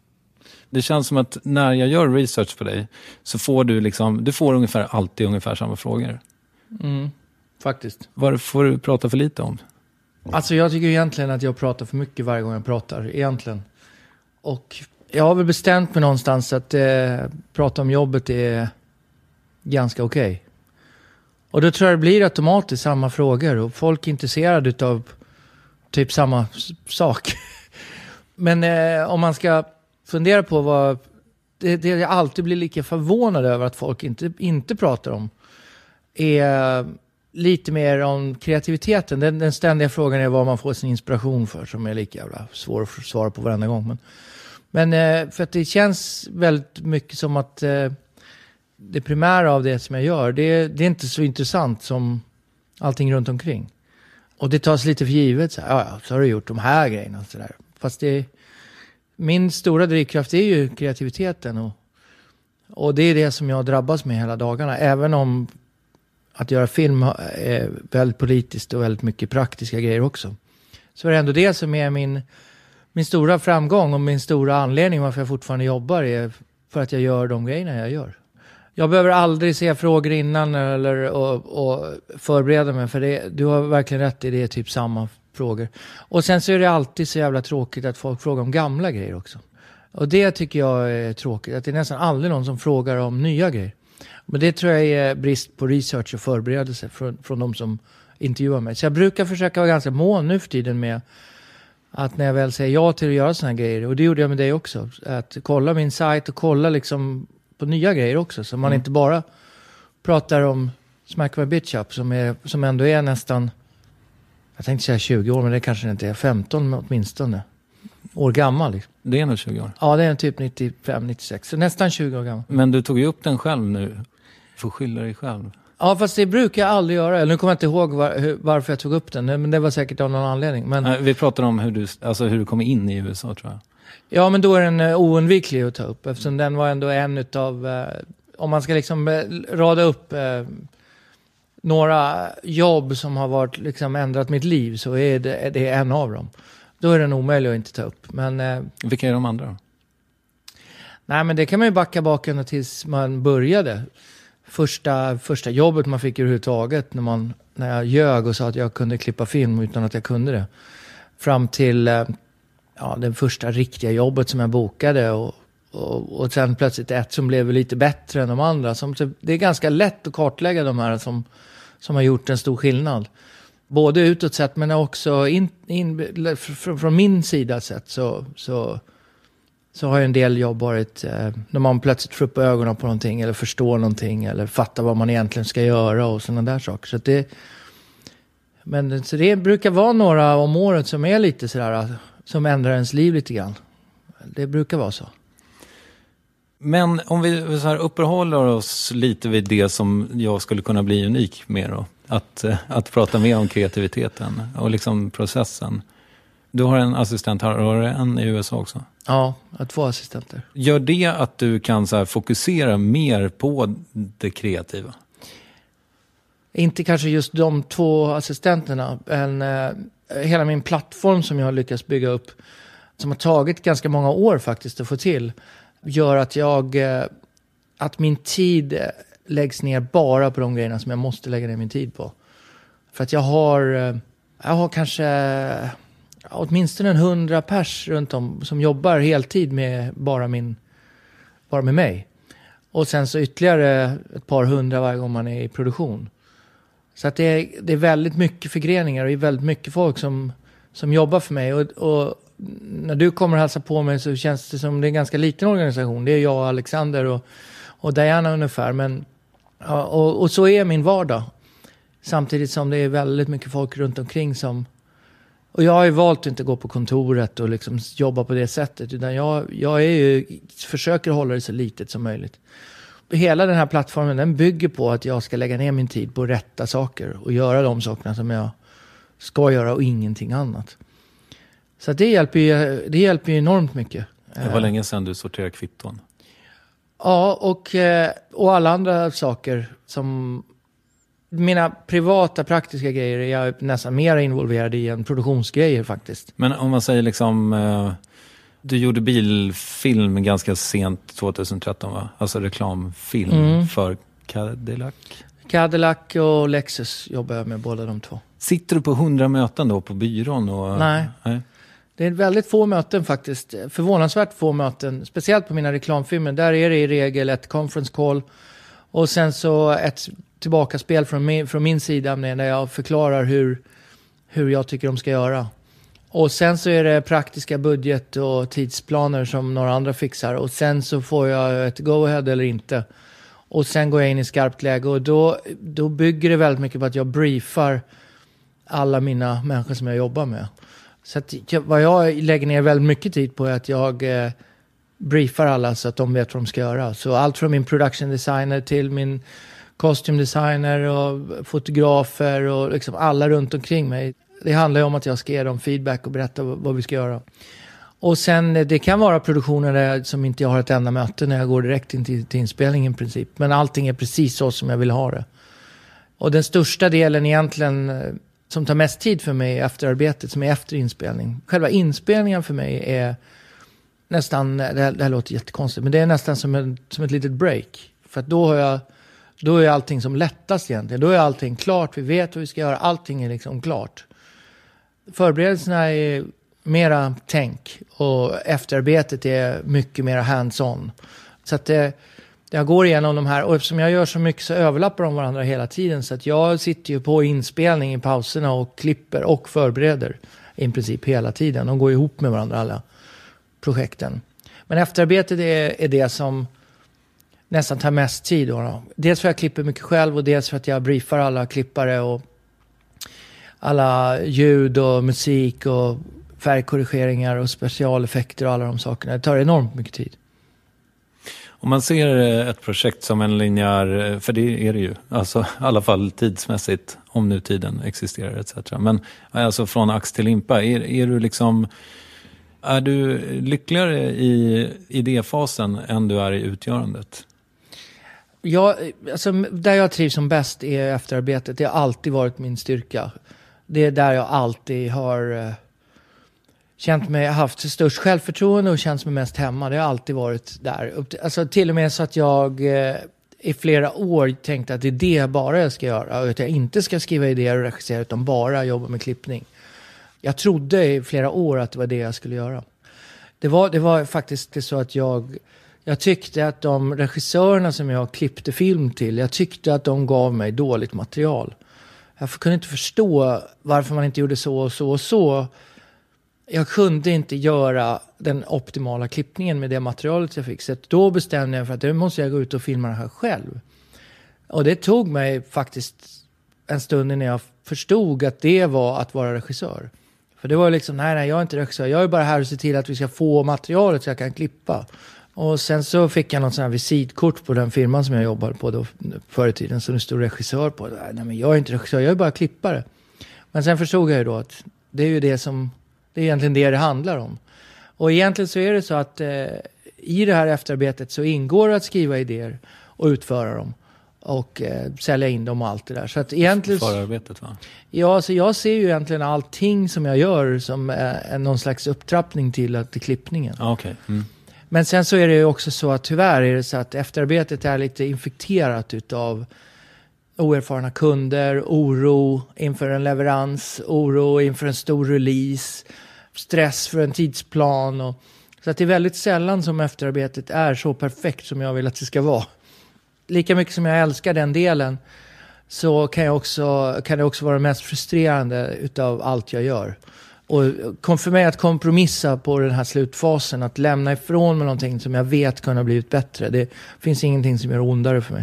Det känns som att när jag gör research på dig så får du liksom, du får ungefär alltid ungefär samma frågor. Mm, faktiskt. Vad får du prata för lite om? Alltså jag tycker egentligen att jag pratar för mycket varje gång jag pratar, egentligen. Och jag har väl bestämt mig någonstans att eh, prata om jobbet är ganska okej. Okay. Och då tror jag det blir automatiskt samma frågor och folk är intresserade av typ samma s- sak. Men eh, om man ska fundera på vad det, det jag alltid blir lika förvånad över att folk inte, inte pratar om är lite mer om kreativiteten. Den, den ständiga frågan är vad man får sin inspiration för, som är lika jävla svår att svara på varenda gång. Men, men eh, för att det känns väldigt mycket som att eh, det primära av det som jag gör, det, det är inte så intressant som allting runt omkring. Och det tas lite för givet. Så, här, ja, ja, så har du gjort de här grejerna. Så där. Fast det, min stora drivkraft är ju kreativiteten. Och, och det är det som jag drabbas med hela dagarna. Även om att göra film är väldigt politiskt och väldigt mycket praktiska grejer också. Så är det ändå det som är min, min stora framgång och min stora anledning varför jag fortfarande jobbar, är för att jag gör de grejerna jag gör. Jag behöver aldrig se frågor innan eller och, och förbereda mig, för det, du har verkligen rätt i det, är typ samma frågor. Och sen så är det alltid så jävla tråkigt att folk frågar om gamla grejer också. Och det tycker jag är tråkigt, att det är nästan aldrig någon som frågar om nya grejer. Men det tror jag är brist på research och förberedelse från, från de som intervjuar mig. Så jag brukar försöka vara ganska mån nu för tiden med att när jag väl säger ja till att göra såna här grejer, och det gjorde jag med dig också, att kolla min sajt och kolla liksom på nya grejer också, så man mm. inte bara pratar om Smack My Bitch Up som, är, som ändå är nästan, jag tänkte säga tjugo år, men det kanske inte är, femton åtminstone. år gammal. Liksom. Det är nog tjugo år. Ja, det är typ nittiofem nittiosex. Så nästan tjugo år gammal. Men du tog ju upp den själv nu. Får skylla dig själv. Ja, fast det brukar jag aldrig göra. Nu kommer jag inte ihåg var, hur, varför jag tog upp den. Men det var säkert av någon anledning. Men... Vi pratar om hur du, alltså hur du kom in i U S A, tror jag. Ja, men då är den uh, oundviklig att ta upp. Eftersom den var ändå en utav... Uh, om man ska liksom uh, rada upp uh, några jobb som har varit, liksom, ändrat mitt liv, så är det, är det en av dem. Då är den omöjlig att inte ta upp. Men, uh, vilka är de andra då? Nej, men det kan man ju backa baken tills man började. Första, första jobbet man fick överhuvudtaget när, man, när jag ljög och sa att jag kunde klippa film utan att jag kunde det. Fram till ja, det första riktiga jobbet som jag bokade och, och, och sen plötsligt ett som blev lite bättre än de andra. Som, det är ganska lätt att kartlägga de här som, som har gjort en stor skillnad. Både utåt sett men också in, in, från, från min sida sett så... så så har ju en del jobb varit eh, när man plötsligt får upp ögonen på någonting eller förstår någonting eller fattar vad man egentligen ska göra och sådana där saker. Så att det, men så det brukar vara några om året som är lite sådär, som ändrar ens liv lite grann. Det brukar vara så. Men om vi så här uppehåller oss lite vid det som jag skulle kunna bli unik med då. Att, att prata mer om kreativiteten och liksom processen. Du har en assistent här, har du en i U S A också? Ja, jag har två assistenter. Gör det att du kan så här fokusera mer på det kreativa? Inte kanske just de två assistenterna, men eh, hela min plattform som jag har lyckats bygga upp, som har tagit ganska många år faktiskt att få till, gör att jag, eh, att min tid eh, läggs ner bara på de grejerna som jag måste lägga ner min tid på. För att jag har, eh, jag har kanske... åtminstone en hundra pers runt om som jobbar heltid med bara min bara med mig. Och sen så ytterligare ett par hundra varje gång man är i produktion. Så att det är, det är väldigt mycket förgreningar och det är väldigt mycket folk som, som jobbar för mig. Och, och när du kommer och hälsa på mig så känns det som det är en ganska liten organisation. Det är jag, Alexander och, och Diana ungefär. Men, ja, och, och så är min vardag. Samtidigt som det är väldigt mycket folk runt omkring som... Och jag har ju valt att inte gå på kontoret och liksom jobba på det sättet. Utan jag, jag är ju, försöker hålla det så litet som möjligt. Hela den här plattformen, den bygger på att jag ska lägga ner min tid på rätta saker. Och göra de sakerna som jag ska göra och ingenting annat. Så det hjälper ju, det hjälper ju enormt mycket. Det var länge sedan du sorterade kvitton. Ja, och, och alla andra saker som... Mina privata praktiska grejer är jag nästan mer involverad i än produktionsgrejer faktiskt. Men om man säger liksom, eh, du gjorde bilfilm ganska sent tjugohundratretton va? Alltså reklamfilm mm. för Cadillac. Cadillac och Lexus jobbar jag med, båda de två. Sitter du på hundra möten då på byrån? Och, nej. nej, det är väldigt få möten faktiskt. Förvånansvärt få möten, speciellt på mina reklamfilmer. Där är det i regel ett conference call och sen så ett... tillbaka spel från min, från min sida när jag förklarar hur, hur jag tycker de ska göra. Och sen så är det praktiska budget och tidsplaner som några andra fixar. Och sen så får jag ett go-ahead eller inte. Och sen går jag in i skarpt läge. Och då, då bygger det väldigt mycket på att jag briefar alla mina människor som jag jobbar med. Så att jag, vad jag lägger ner väldigt mycket tid på är att jag eh, briefar alla så att de vet vad de ska göra. Så allt från min production designer till min kostymdesigner och fotografer och liksom alla runt omkring mig. Det handlar ju om att jag ska ge dem feedback och berätta vad vi ska göra. Och sen det kan vara produktioner där som inte jag har ett enda möte när jag går direkt in till, till inspelningen i princip. Men allting är precis så som jag vill ha det. Och den största delen egentligen som tar mest tid för mig är efterarbetet som är efter inspelning. Själva inspelningen för mig är nästan, det här, det här låter jättekonstigt, men det är nästan som, en, som ett litet break. För att då har jag Då är allting som lättast egentligen. Då är allting klart. Vi vet vad vi ska göra. Allting är liksom klart. Förberedelserna är mera tänk. Och efterarbetet är mycket mera hands-on. Så att det, jag går igenom de här. Och eftersom jag gör så mycket så överlappar de varandra hela tiden. Så att jag sitter ju på inspelning i pauserna och klipper och förbereder. I princip hela tiden. De går ihop med varandra alla projekten. Men efterarbetet är, är det som... nästan tar mest tid då, då. Dels för att jag klipper mycket själv och dels för att jag briefar alla klippare och alla ljud och musik och färgkorrigeringar och specialeffekter och alla de sakerna. Det tar enormt mycket tid. Om man ser ett projekt som en linjär, för det är det ju, alltså i alla fall tidsmässigt, om nu tiden existerar et cetera. Men alltså från ax till limpa, är, är du liksom, är du lyckligare i idéfasen än du är i utgörandet? Ja, alltså där jag trivs som bäst är efterarbetet. Det har alltid varit min styrka. Det är där jag alltid har uh, känt mig, haft störst självförtroende och känt mig mest hemma. Det har alltid varit där. Alltså till och med så att jag uh, i flera år tänkte att det är det bara jag ska göra. Och att jag inte ska skriva idéer och regissera utan bara jobba med klippning. Jag trodde i flera år att det var det jag skulle göra. Det var, det var faktiskt så att jag... Jag tyckte att de regissörerna som jag klippte film till, jag tyckte att de gav mig dåligt material. Jag kunde inte förstå varför man inte gjorde så och så och så. Jag kunde inte göra den optimala klippningen med det materialet jag fick. Så då bestämde jag för att då måste jag gå ut och filma det här själv. Och det tog mig faktiskt en stund innan jag förstod att det var att vara regissör. För det var liksom, nej, nej, jag är inte regissör. Jag är bara här och ser till att vi ska få materialet så jag kan klippa. Och sen så fick jag något sån här visitkort på den firman som jag jobbade på då förr i tiden. Så det stod regissör på. Nej, men jag är inte regissör, jag är bara klippare. Men sen förstod jag ju då att det är ju det som, det är egentligen det det handlar om. Och egentligen så är det så att eh, i det här efterarbetet så ingår att skriva idéer och utföra dem. Och eh, sälja in dem och allt det där. Så att egentligen... Förarbetet, va? Ja, så jag ser ju egentligen allting som jag gör som eh, någon slags upptrappning till, att, till klippningen. Ah, okej. Okay. Mm. Men sen så är det ju också så att tyvärr är det så att efterarbetet är lite infekterat utav oerfarna kunder, oro inför en leverans, oro inför en stor release, stress för en tidsplan. Och, så att det är väldigt sällan som efterarbetet är så perfekt som jag vill att det ska vara. Lika mycket som jag älskar den delen så kan, jag också, kan det också vara mest frustrerande utav allt jag gör. Och kom för mig att kompromissa på den här slutfasen, att lämna ifrån mig någonting som jag vet kunna blivit bättre. Det finns ingenting som gör ondare för mig.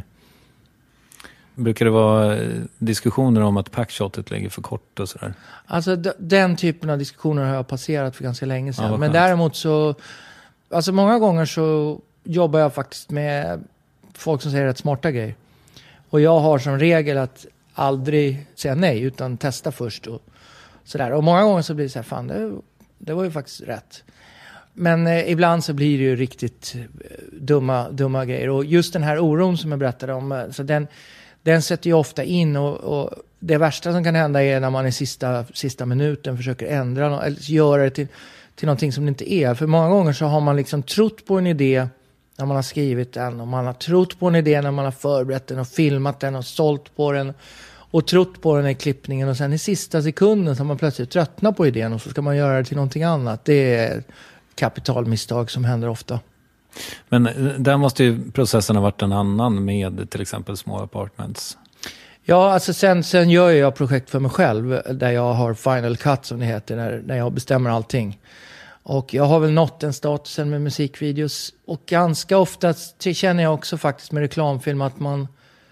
Brukar det vara diskussioner om att packshotet lägger för kort och sådär? Alltså d- den typen av diskussioner har jag passerat för ganska länge sedan. Ja, men däremot så, alltså många gånger så jobbar jag faktiskt med folk som säger rätt smarta grejer. Och jag har som regel att aldrig säga nej utan testa först och sådär. Och många gånger så blir det så här, fan det, det var ju faktiskt rätt. Men eh, ibland så blir det ju riktigt eh, dumma, dumma grejer. Och just den här oron som jag berättade om, eh, så den, den sätter ju ofta in. Och, och det värsta som kan hända är när man i sista, sista minuten försöker ändra no- eller göra det till, till någonting som det inte är. För många gånger så har man liksom trott på en idé när man har skrivit den. Och man har trott på en idé när man har förberett den och filmat den och sålt på den. Och trott på den i klippningen och sen i sista sekunden så har man plötsligt tröttnat på idén och så ska man göra det till någonting annat. Det är kapitalmisstag som händer ofta. Men där måste ju processen ha varit en annan med till exempel små apartments. Ja, alltså sen, sen gör jag projekt för mig själv där jag har final cut som det heter, när, när jag bestämmer allting. Och jag har väl nått den statusen med musikvideos och ganska ofta känner jag också faktiskt med reklamfilm att man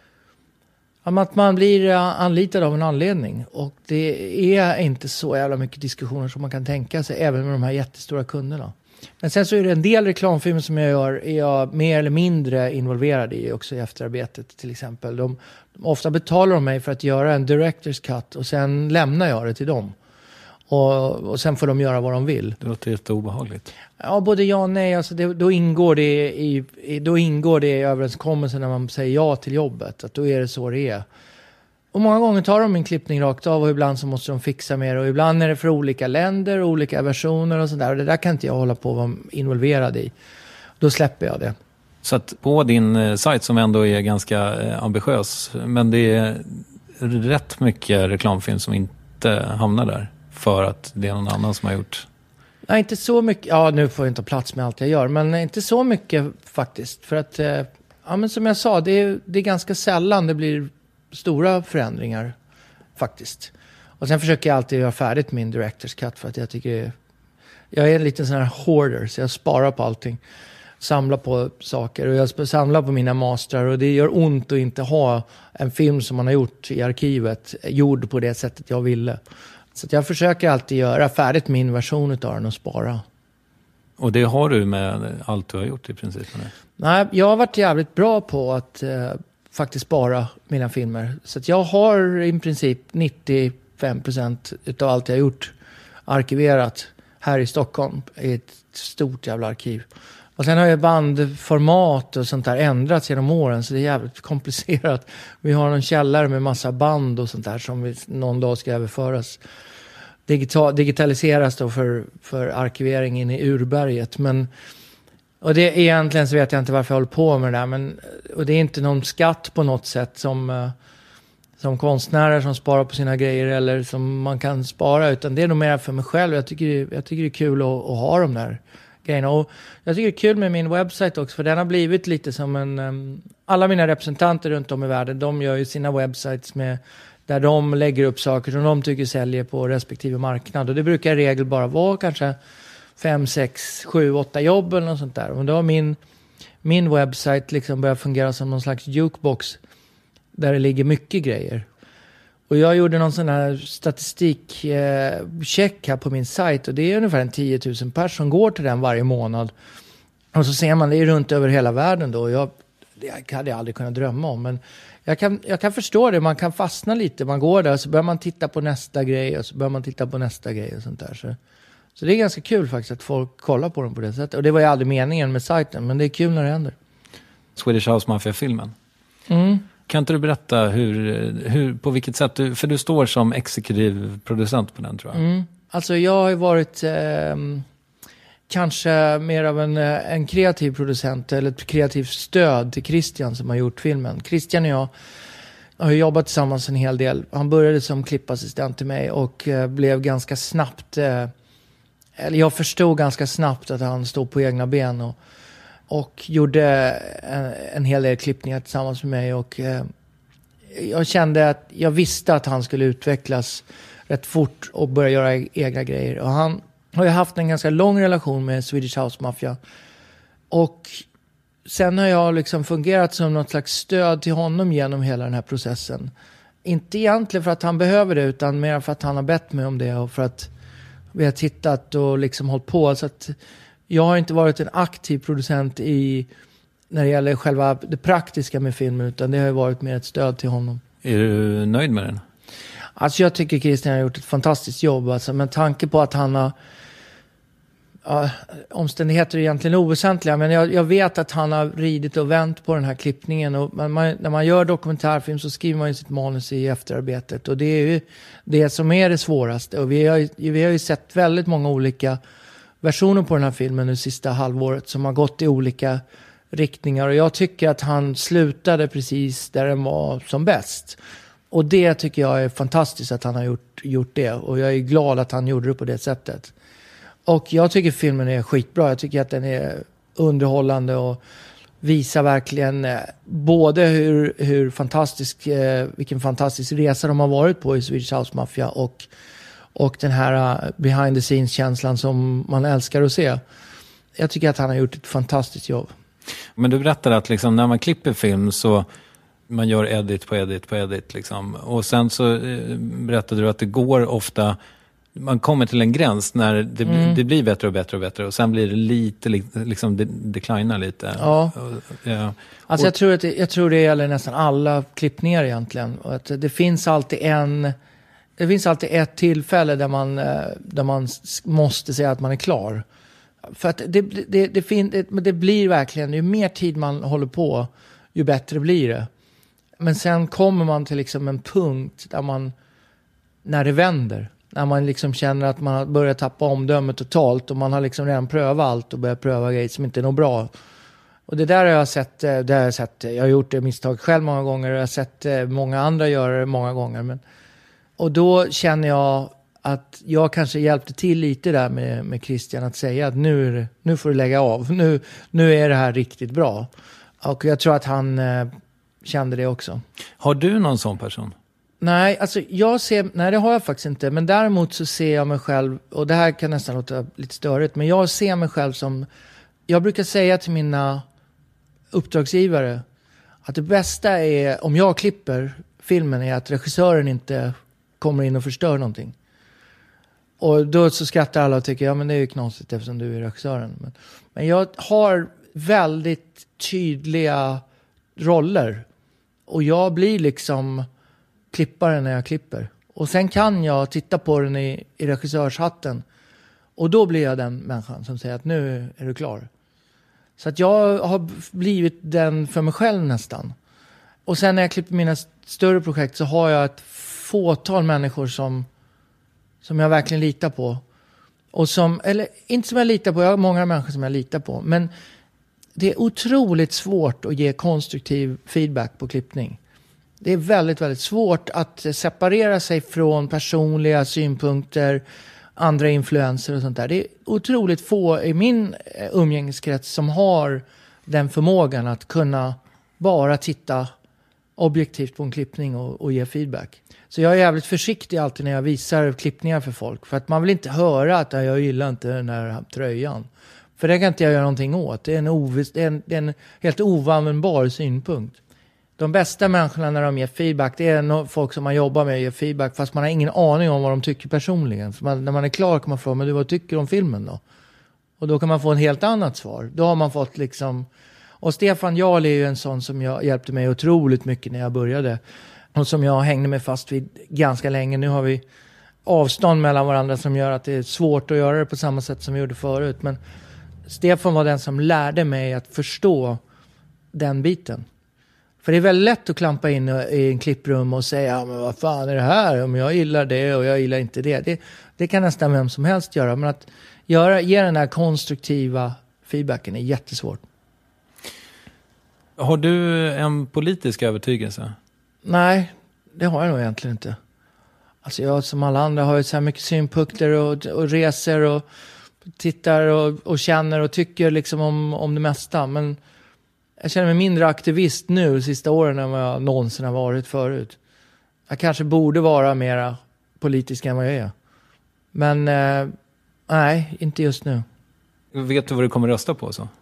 Att man blir anlitad av en anledning. Och det är inte så jävla mycket diskussioner som man kan tänka sig. Även med de här jättestora kunderna. Men sen så är det en del reklamfilmer som jag gör. Är jag mer eller mindre involverad i också i efterarbetet till exempel. De, de ofta betalar de mig för att göra en director's cut. Och sen lämnar jag det till dem. Och, och sen får de göra vad de vill. Det låter helt obehagligt. Ja, både ja och nej. Alltså det, då, ingår det i, i, då ingår det i överenskommelsen när man säger ja till jobbet. Att då är det så det är. Och många gånger tar de en klippning rakt av och ibland så måste de fixa mer. Och ibland är det för olika länder och olika versioner och sådär. Och det där kan inte jag hålla på att vara involverad i. Då släpper jag det. Så att på din eh, sajt som ändå är ganska eh, ambitiös, men det är rätt mycket reklamfilm som inte hamnar där. För att det är någon annan som har gjort. Nej, inte så mycket. Ja, nu får jag inte plats med allt jag gör. Men inte så mycket faktiskt. För att, eh, ja men som jag sa, det är, det är ganska sällan det blir stora förändringar faktiskt. Och sen försöker jag alltid göra färdigt min director's cut. För att jag tycker, jag är en liten sån här hoarder. Så jag sparar på allting. Samlar på saker. Och jag samlar på mina mastrar. Och det gör ont att inte ha en film som man har gjort i arkivet. Gjord på det sättet jag ville. Så att jag försöker alltid göra färdigt min version av den och spara. Och det har du med allt du har gjort i princip? Eller? Nej, jag har varit jävligt bra på att eh, faktiskt spara mina filmer. Så att jag har i princip nittiofem procent utav allt jag har gjort arkiverat här i Stockholm i ett stort jävla arkiv. Och sen har ju bandformat och sånt där ändrats genom åren, så det är jävligt komplicerat. Vi har en källare med massa band och sånt där som vi någon dag ska överföras. Digital, digitaliseras då för, för arkivering in i urberget. Men, och det egentligen så vet jag inte varför jag håller på med det där. Men, och det är inte någon skatt på något sätt som, som konstnärer som sparar på sina grejer eller som man kan spara. Utan det är nog mer för mig själv. Jag tycker, jag tycker det är kul att, att ha de där grejerna. Och jag tycker det är kul med min webbsajt också. För den har blivit lite som en... Um, alla mina representanter runt om i världen, de gör ju sina webbsites med... Där de lägger upp saker som de tycker säljer på respektive marknad. Och det brukar i regel bara vara kanske fem, sex, sju, åtta jobb eller något sånt där. Och då har min, min webbsite liksom börjat fungera som någon slags jukebox. Där det ligger mycket grejer. Och jag gjorde någon sån här statistikcheck här på min sajt. Och det är ungefär en tio tusen personer som går till den varje månad. Och så ser man det är runt över hela världen då. Och jag, det hade jag aldrig kunnat drömma om. Men jag kan, jag kan förstå det. Man kan fastna lite. Man går där och så börjar man titta på nästa grej. Och så börjar man titta på nästa grej och sånt där. Så, så det är ganska kul faktiskt att folk kollar på dem på det sättet. Och det var ju aldrig meningen med sajten. Men det är kul när det händer. Swedish House Mafia-filmen. Mm. Kan inte du berätta hur, hur, på vilket sätt du, för du står som exekutiv producent på den tror jag. Mm. Alltså jag har ju varit eh, kanske mer av en, en kreativ producent eller ett kreativt stöd till Christian som har gjort filmen. Christian och jag har jobbat tillsammans en hel del. Han började som klippassistent till mig och eh, blev ganska snabbt, eh, eller jag förstod ganska snabbt att han stod på egna ben och Och gjorde en, en hel del klippningar tillsammans med mig. Och eh, jag kände att jag visste att han skulle utvecklas rätt fort och börja göra egna grejer. Och han har ju haft en ganska lång relation med Swedish House Mafia. Och sen har jag liksom fungerat som något slags stöd till honom genom hela den här processen. Inte egentligen för att han behöver det, utan mer för att han har bett mig om det. Och för att vi har tittat och liksom hållit på. Så att jag har inte varit en aktiv producent i när det gäller själva det praktiska med filmen, utan det har varit mer ett stöd till honom. Är du nöjd med den? Alltså jag tycker Christian har gjort ett fantastiskt jobb. Alltså, med tanke på att han har ja, omständigheter är egentligen oväsentliga, men jag, jag vet att han har ridit och vänt på den här klippningen. Och man, man, när man gör dokumentärfilm så skriver man ju sitt manus i efterarbetet. Och det är ju det som är det svåraste. Och vi har, vi har ju sett väldigt många olika versioner på den här filmen det sista halvåret som har gått i olika riktningar. Och jag tycker att han slutade precis där den var som bäst. Och det tycker jag är fantastiskt att han har gjort, gjort det. Och jag är glad att han gjorde det på det sättet. Och jag tycker filmen är skitbra. Jag tycker att den är underhållande och visar verkligen eh, både hur, hur fantastisk, eh, vilken fantastisk resa de har varit på i Swedish House Mafia och Och den här behind the scenes-känslan som man älskar att se. Jag tycker att han har gjort ett fantastiskt jobb. Men du berättade att liksom, när man klipper film så man gör edit på edit på edit. Liksom. Och sen så eh, berättade du att det går ofta... Man kommer till en gräns när det, mm. det blir bättre och bättre och bättre. Och sen blir det lite, liksom det declinar lite. Ja. ja. Alltså jag tror, att det, jag tror det gäller nästan alla klippningar egentligen. Och att det finns alltid en... Det finns alltid ett tillfälle där man, där man måste säga att man är klar. För att det, det, det, fin, det, det blir verkligen, ju mer tid man håller på, ju bättre blir det. Men sen kommer man till liksom en punkt där man, när det vänder, när man liksom känner att man har börjat tappa omdömet totalt och man har liksom redan prövat allt och börjat pröva grejer som inte är något bra. Och det där har jag sett, det har jag sett, jag har gjort det misstag själv många gånger och jag har sett många andra göra det många gånger, men och då känner jag att jag kanske hjälpte till lite där med, med Christian att säga att nu, är det, nu får du lägga av. Nu, nu är det här riktigt bra. Och jag tror att han eh, kände det också. Har du någon sån person? Nej, alltså jag ser, nej det har jag faktiskt inte. Men däremot så ser jag mig själv, och det här kan nästan låta lite störigt, men jag ser mig själv som, jag brukar säga till mina uppdragsgivare att det bästa är, om jag klipper filmen, är att regissören inte kommer in och förstör någonting. Och då så skrattar alla och tycker, ja men det är ju knasigt eftersom du är regissören. Men, men jag har väldigt tydliga roller. Och jag blir liksom klippare när jag klipper. Och sen kan jag titta på den i, i regissörshatten. Och då blir jag den människan som säger att nu är du klar. Så att jag har blivit den för mig själv nästan. Och sen när jag klipper mina större projekt så har jag ett fåtal människor som, som jag verkligen litar på. Och som, eller inte som jag litar på, jag har många människor som jag litar på. Men det är otroligt svårt att ge konstruktiv feedback på klippning. Det är väldigt, väldigt svårt att separera sig från personliga synpunkter, andra influenser och sånt där. Det är otroligt få i min umgängeskrets som har den förmågan att kunna bara titta objektivt på en klippning och, och ge feedback. Så jag är jävligt försiktig alltid när jag visar klippningar för folk. För att man vill inte höra att jag gillar inte den här tröjan. För det kan inte jag göra någonting åt. Det är en, ovis, det är en, det är en helt ovanvändbar synpunkt. De bästa människorna när de ger feedback, det är no- folk som man jobbar med och ger feedback fast man har ingen aning om vad de tycker personligen. Så man, när man är klar kan man fråga, men du, vad tycker du om filmen då? Och då kan man få en helt annat svar. Då har man fått liksom... Och Stefan Jarl är ju en sån som jag hjälpte mig otroligt mycket när jag började. Och som jag hängde mig fast vid ganska länge. Nu har vi avstånd mellan varandra som gör att det är svårt att göra det på samma sätt som vi gjorde förut. Men Stefan var den som lärde mig att förstå den biten. För det är väldigt lätt att klampa in i en klipprum och säga, ja, men vad fan är det här? Om jag gillar det och jag gillar inte det. Det, det kan nästan vem som helst göra. Men att göra, ge den här konstruktiva feedbacken är jättesvårt. Har du en politisk övertygelse? Nej, det har jag nog egentligen inte. Alltså jag som alla andra har ju så här mycket synpunkter och, och reser och tittar och, och känner och tycker liksom om, om det mesta. Men jag känner mig mindre aktivist nu de sista åren än vad jag någonsin har varit förut. Jag kanske borde vara mera politisk än vad jag är. Men eh, nej, inte just nu. Vet du vad du kommer rösta på så?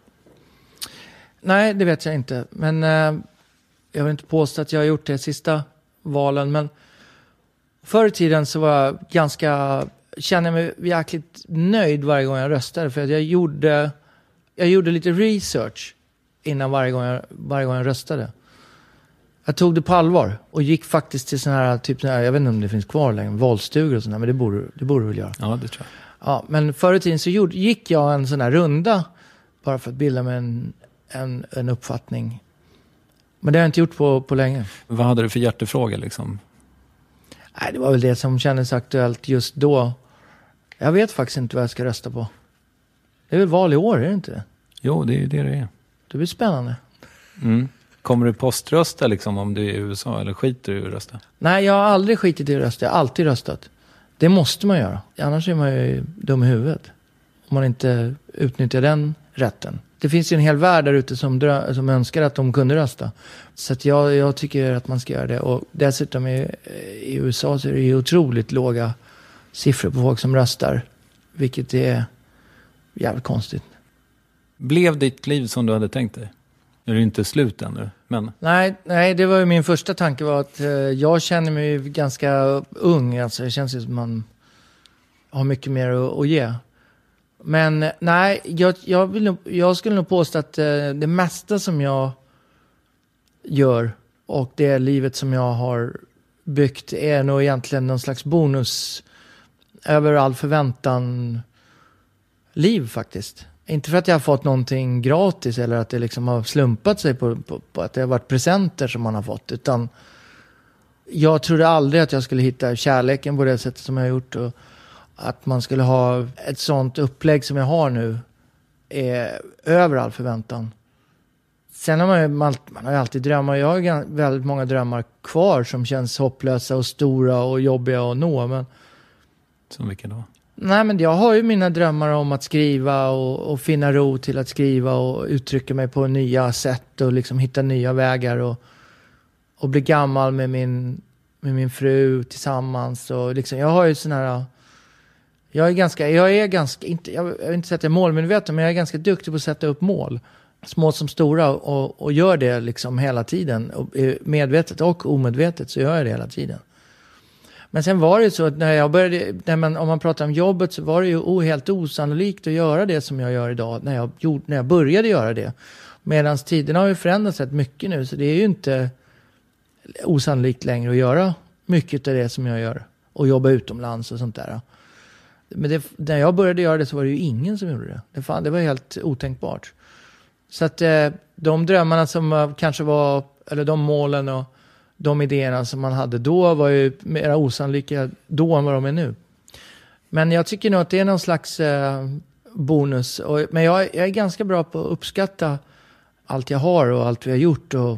Nej, det vet jag inte. Men eh, jag vill inte påstå att jag har gjort det sista valen. Men förr i tiden så var jag ganska... Känner mig jäkligt nöjd varje gång jag röstade. För att jag gjorde, jag gjorde lite research innan varje gång, jag, varje gång jag röstade. Jag tog det på allvar. Och gick faktiskt till sådana här, typ såna här, jag vet inte om det finns kvar längre, valstugor och sådär. Men det borde, det borde väl göra. Ja, det tror jag. Ja, men förr i tiden så gjorde, gick jag en sån här runda. Bara för att bilda mig en, en, en uppfattning. Men det har jag inte gjort på, på länge. Vad hade du för hjärtefråga liksom? Nej, det var väl det som kändes aktuellt just då. Jag vet faktiskt inte vad jag ska rösta på. Det är väl val i år, är det inte det? Jo, det är ju det det är. Det blir spännande. Mm. Kommer du poströsta liksom om du är i U S A eller skiter du i att rösta? Nej, jag har aldrig skitit i att rösta. Jag har alltid röstat. Det måste man göra. Annars är man ju dum i huvudet. Om man inte utnyttjar den rätten. Det finns ju en hel värld där ute som, drö- som önskar att de kunde rösta. Så att jag, jag tycker att man ska göra det. Och dessutom i, i U S A så är det ju otroligt låga siffror på folk som röstar. Vilket är jävligt konstigt. Blev ditt liv som du hade tänkt dig? Är det inte slut ännu? Men... Nej, nej, det var ju min första tanke var att eh, jag känner mig ganska ung. Alltså det känns ju som man har mycket mer att, att ge. Men nej, jag, jag, vill nog, jag skulle nog påstå att eh, det mesta som jag gör och det livet som jag har byggt är nog egentligen någon slags bonus över all förväntan liv faktiskt. Inte för att jag har fått någonting gratis eller att det liksom har slumpat sig på, på, på att det har varit presenter som man har fått, utan jag trodde aldrig att jag skulle hitta kärleken på det sättet som jag har gjort, och att man skulle ha ett sånt upplägg som jag har nu är över all förväntan. Sen har man ju, man, man har ju alltid drömmar. Jag har väldigt många drömmar kvar som känns hopplösa och stora och jobbiga att nå. Men... Som vilken då? Nej, men jag har ju mina drömmar om att skriva och, och finna ro till att skriva och uttrycka mig på nya sätt och liksom hitta nya vägar och, och bli gammal med min, med min fru tillsammans. Och liksom, jag har ju sån här... Jag är ganska, jag är ganska, inte, jag vill inte säga att jag är målmedveten, men jag är ganska duktig på att sätta upp mål. Små som stora, och, och gör det liksom hela tiden. Och medvetet och omedvetet så gör jag det hela tiden. Men sen var det så att när jag började, när man, om man pratar om jobbet, så var det ju o, helt osannolikt att göra det som jag gör idag när jag, gjorde, när jag började göra det. Medan tiderna har ju förändrats rätt mycket nu, så det är ju inte osannolikt längre att göra mycket av det som jag gör och jobba utomlands och sånt där. Men det, när jag började göra det så var det ju ingen som gjorde det. Det, fan, det var helt otänkbart. Så att eh, de drömmarna som uh, kanske var, eller de målen och de idéerna som man hade då var ju mer osannolika då än vad de är nu. Men jag tycker nog att det är någon slags eh, bonus. Och, men jag, jag är ganska bra på att uppskatta allt jag har och allt vi har gjort och,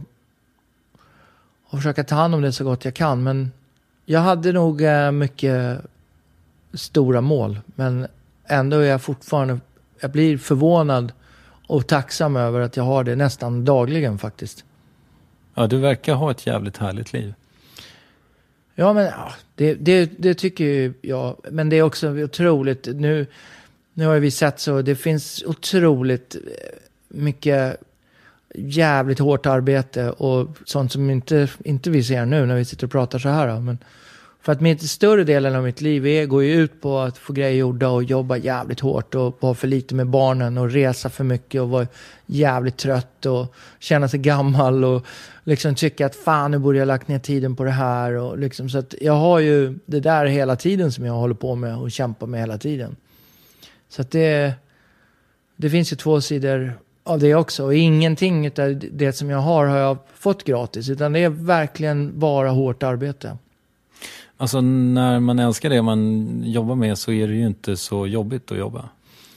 och försöka ta hand om det så gott jag kan. Men jag hade nog eh, mycket stora mål, men ändå är jag fortfarande, jag blir förvånad och tacksam över att jag har det nästan dagligen faktiskt. Ja, du verkar ha ett jävligt härligt liv. Ja, men ja, det, det, det tycker ju jag. Men det är också otroligt, nu, nu har vi sett så, det finns otroligt mycket jävligt hårt arbete och sånt som inte, inte vi ser nu när vi sitter och pratar så här. Men för att mitt större delen av mitt liv är, går ju ut på att få grejer gjorda och jobba jävligt hårt och vara för lite med barnen och resa för mycket och vara jävligt trött och känna sig gammal och liksom tycka att fan, nu borde jag lagt ner tiden på det här. Och liksom, så att jag har ju det där hela tiden som jag håller på med och kämpar med hela tiden. Så att det, det finns ju två sidor av det också. Och ingenting av det som jag har har jag fått gratis, utan det är verkligen bara hårt arbete. Alltså när man älskar det man jobbar med så är det ju inte så jobbigt att jobba.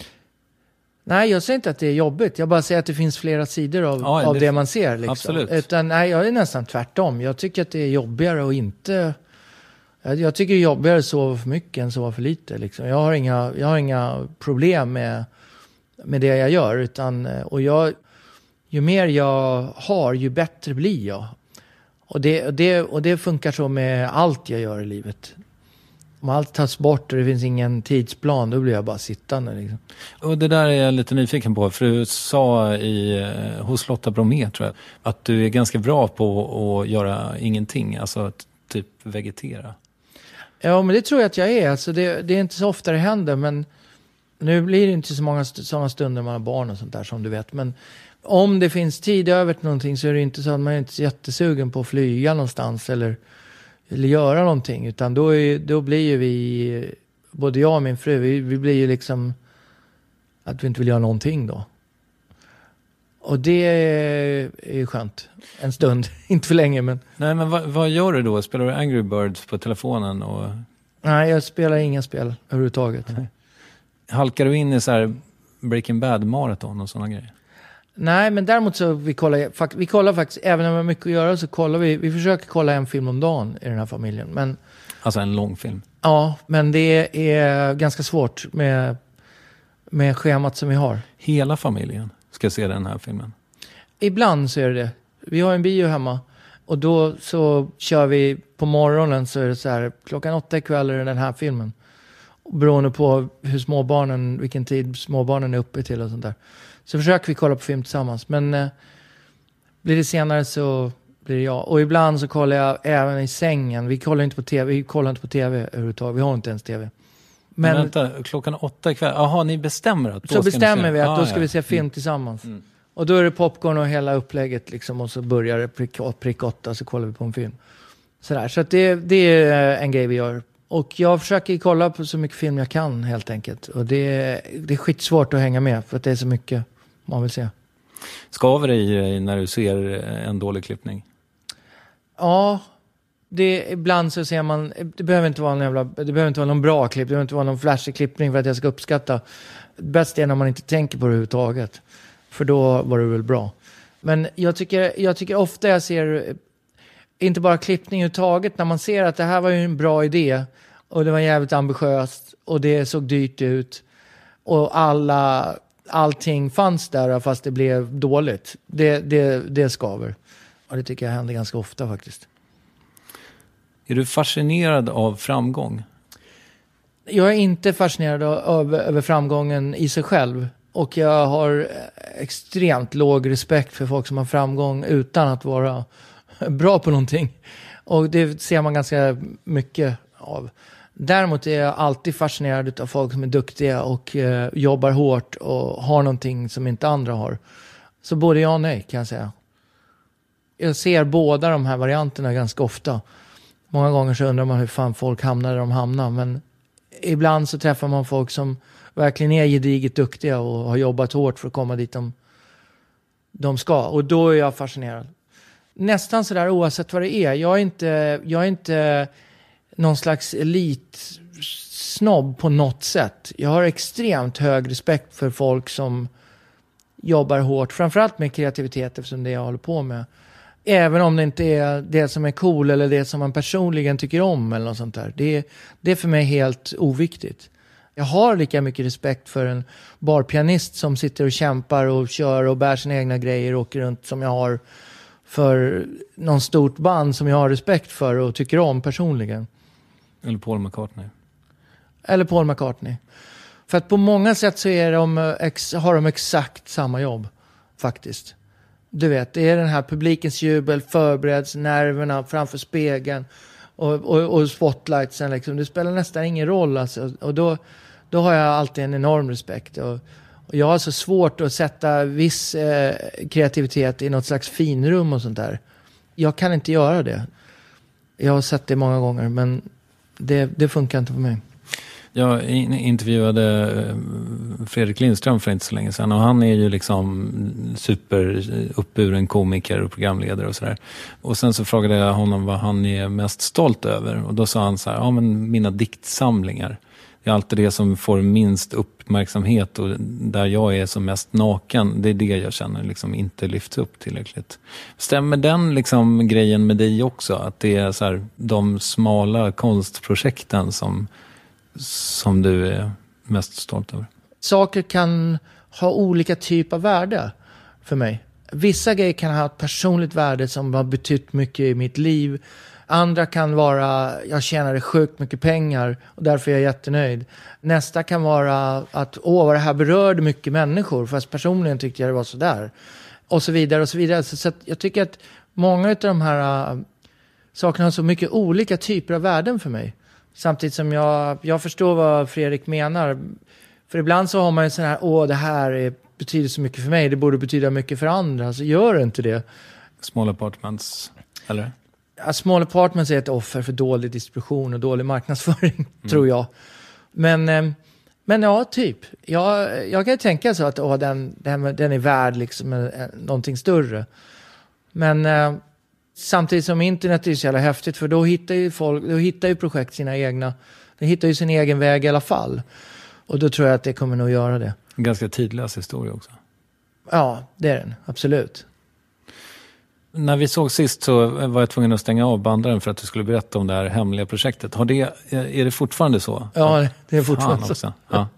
Nej, jag säger inte att det är jobbigt. Jag bara säger att det finns flera sidor av, ja, av det, det man ser. Liksom. Absolut. Utan, nej, jag är nästan tvärtom. Jag tycker att det är jobbigare och inte... Jag, jag tycker det är jobbigare att sova för mycket än sova för lite. Liksom. Jag, har inga, jag har inga problem med, med det jag gör. Utan, och jag, ju mer jag har, ju bättre blir jag. Och det, och, det, och det funkar så med allt jag gör i livet. Om allt tas bort och det finns ingen tidsplan, då blir jag bara sittande. Liksom. Och det där är jag lite nyfiken på. För du sa i, hos Lotta Bromé, tror jag, att du är ganska bra på att göra ingenting. Alltså att typ vegetera. Ja, men det tror jag att jag är. Alltså det, det är inte så ofta det händer, men nu blir det inte så många st- sådana stunder man har barn och sånt där, som du vet. Men om det finns tid över till någonting så är det inte så att man är inte så jättesugen på att flyga någonstans eller, eller göra någonting. Utan då, är, då blir ju vi, både jag och min fru, vi, vi blir ju liksom att vi inte vill göra någonting då. Och det är ju skönt. En stund, inte för länge, men... Nej, men vad, vad gör du då? Spelar du Angry Birds på telefonen? Och... Nej, jag spelar inga spel överhuvudtaget. Nej. Halkar du in i så här Breaking Bad-maraton och sådana grejer? Nej, men däremot så vi kollar, vi kollar faktiskt, även om vi har mycket att göra, så kollar vi, vi försöker kolla en film om dagen i den här familjen. Men, alltså en lång film? Ja, men det är ganska svårt med, med schemat som vi har. Hela familjen ska se den här filmen? Ibland så är det det. Vi har en bio hemma och då så kör vi på morgonen, så är det så här, klockan åtta ikväll är det den här filmen. Beroende på hur småbarnen, vilken tid småbarnen är uppe till och sånt där. Så försöker vi kolla på film tillsammans. Men eh, blir det senare så blir det jag. Och ibland så kollar jag även i sängen. Vi kollar inte på tv, vi kollar inte på tv överhuvudtaget. Vi har inte ens tv. Men, Men vänta, klockan åtta ikväll. Jaha, ni bestämmer att då så ska bestämmer vi att ah, då ska ja. vi se film mm. tillsammans. Mm. Och då är det popcorn och hela upplägget liksom. Och så börjar det prick, prick åtta, så kollar vi på en film. Sådär. Så att det, det är en grej vi gör. Och jag försöker kolla på så mycket film jag kan helt enkelt. Och det, det är skitsvårt att hänga med för att det är så mycket man vill se. Skaver dig när du ser en dålig klippning? Ja, det, ibland så ser man, det behöver inte vara en jävla, det behöver inte vara någon bra klipp, det behöver inte vara någon flashig klippning för att jag ska uppskatta. Bäst är när man inte tänker på det överhuvudtaget. För då var det väl bra. Men jag tycker, jag tycker ofta jag ser, inte bara klippning överhuvudtaget, när man ser att det här var ju en bra idé och det var jävligt ambitiöst och det såg dyrt ut och alla, allting fanns där fast det blev dåligt. Det, det, det skaver. Och det tycker jag händer ganska ofta faktiskt. Är du fascinerad av framgång? Jag är inte fascinerad av, över framgången i sig själv. Och jag har extremt låg respekt för folk som har framgång utan att vara bra på någonting. Och det ser man ganska mycket av. Däremot är jag alltid fascinerad av folk som är duktiga och eh, jobbar hårt och har någonting som inte andra har. Så både ja och nej kan jag säga. Jag ser båda de här varianterna ganska ofta. Många gånger så undrar man hur fan folk hamnar där de hamnar. Men ibland så träffar man folk som verkligen är gediget duktiga och har jobbat hårt för att komma dit de, de ska. Och då är jag fascinerad. Nästan sådär oavsett vad det är. Jag är inte, jag är inte någon slags elitsnobb på något sätt. Jag har extremt hög respekt för folk som jobbar hårt. Framförallt med kreativitet eftersom det jag håller på med. Även om det inte är det som är cool eller det som man personligen tycker om eller något sånt där. Det, det är för mig helt oviktigt. Jag har lika mycket respekt för en barpianist som sitter och kämpar och kör och bär sina egna grejer och åker runt som jag har för någon stort band som jag har respekt för och tycker om personligen. Eller Paul McCartney. Eller Paul McCartney. För att på många sätt så är de, ex, har de exakt samma jobb faktiskt. Du vet, det är den här publikens jubel, förbereds, nerverna framför spegeln och, och, och spotlightsen liksom. Det spelar nästan ingen roll alltså. Och då, då har jag alltid en enorm respekt. Och, och jag har så svårt att sätta viss eh, kreativitet i något slags finrum och sånt där. Jag kan inte göra det. Jag har sett det många gånger, men det, det funkar inte för mig. Jag intervjuade Fredrik Lindström för inte så länge sedan och han är ju liksom super uppburen komiker och programledare och sådär. Och sen så frågade jag honom vad han är mest stolt över och då sa han så här, ja men mina diktsamlingar. Det är alltid det som får minst uppmärksamhet och där jag är som mest naken, det är det jag känner liksom inte lyfts upp tillräckligt. Stämmer den liksom grejen med dig också? Att det är så här, de smala konstprojekten som som du är mest stolt över? Saker kan ha olika typ av värde för mig. Vissa grejer kan ha ett personligt värde som har betytt mycket i mitt liv. Andra kan vara, jag tjänade sjukt mycket pengar och därför är jag jättenöjd. Nästa kan vara att, åh vad det här berörde mycket människor fast personligen tyckte jag det var sådär. Och så vidare och så vidare. Så, så att jag tycker att många av de här uh, sakerna har så mycket olika typer av värden för mig. Samtidigt som jag, jag förstår vad Fredrik menar. För ibland så har man ju sån här, åh det här är, betyder så mycket för mig. Det borde betyda mycket för andra. Så gör det inte det. Small Apartments, eller? Ja, Small Apartments är ett offer för dålig distribution och dålig marknadsföring, mm. tror jag. Men, men ja, typ. Jag, jag kan tänka så att åh, den, den, den är värd liksom någonting större. Men... Samtidigt som internet är så jävla häftigt för då hittar ju folk, då hittar ju projekt sina egna, de hittar ju sin egen väg i alla fall. Och då tror jag att det kommer nog göra det. En ganska tidlös historia också. Ja, det är den, absolut. När vi såg sist så var jag tvungen att stänga av bandaren för att du skulle berätta om det här hemliga projektet. Har det, är det fortfarande så? Ja, det är fortfarande Fan också. Ja.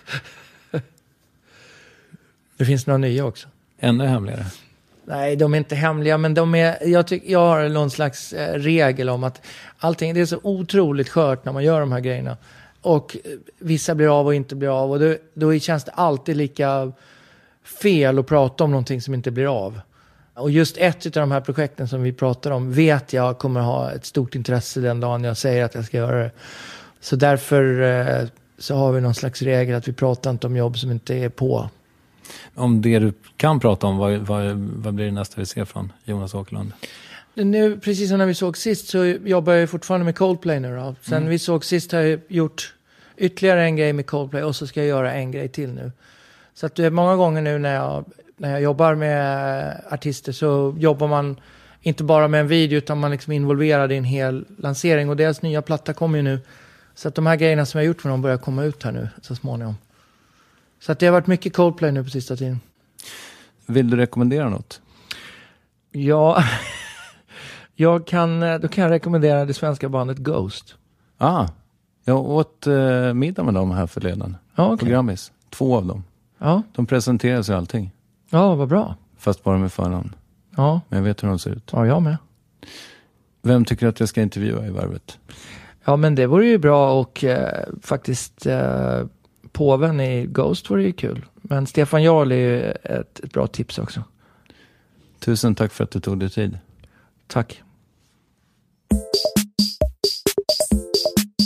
Det finns några nya också. Ännu hemligare. Nej, de är inte hemliga, men de är, jag, tyck, jag har någon slags eh, regel om att allting, det är så otroligt skört när man gör de här grejerna. Och eh, vissa blir av och inte blir av. Och då, då känns det alltid lika fel att prata om någonting som inte blir av. Och just ett av de här projekten som vi pratar om vet jag kommer ha ett stort intresse den dagen jag säger att jag ska göra det. Så därför eh, så har vi någon slags regel att vi pratar inte om jobb som inte är på. Om det du kan prata om, vad, vad, vad blir det nästa vi ser från Jonas Åkerlund? Nu, precis som när vi såg sist så jobbar jag fortfarande med Coldplay nu då. Sen mm. vi såg sist har jag gjort ytterligare en grej med Coldplay och så ska jag göra en grej till nu. Så att det är många gånger nu när jag, när jag jobbar med artister så jobbar man inte bara med en video utan man liksom involverad i en hel lansering och deras nya platta kommer ju nu. Så att de här grejerna som jag gjort med dem börjar komma ut här nu så småningom. Så att det har varit mycket Coldplay nu på sista tiden. Vill du rekommendera något? Ja, jag kan, då kan jag rekommendera det svenska bandet Ghost. Ah, jag åt eh, middag med dem här förleden. Ja, okay. På Grammis. Två av dem. Ja. De presenterar sig allting. Ja, vad bra. Fast bara med förnamn. Ja. Men jag vet hur de ser ut. Ja, jag med. Vem tycker att jag ska intervjua i Värvet? Ja, men det vore ju bra och eh, faktiskt... Eh, Påven i Ghost var det ju kul. Men Stefan Jarl är ju ett, ett bra tips också. Tusen tack för att du tog dig tid. Tack.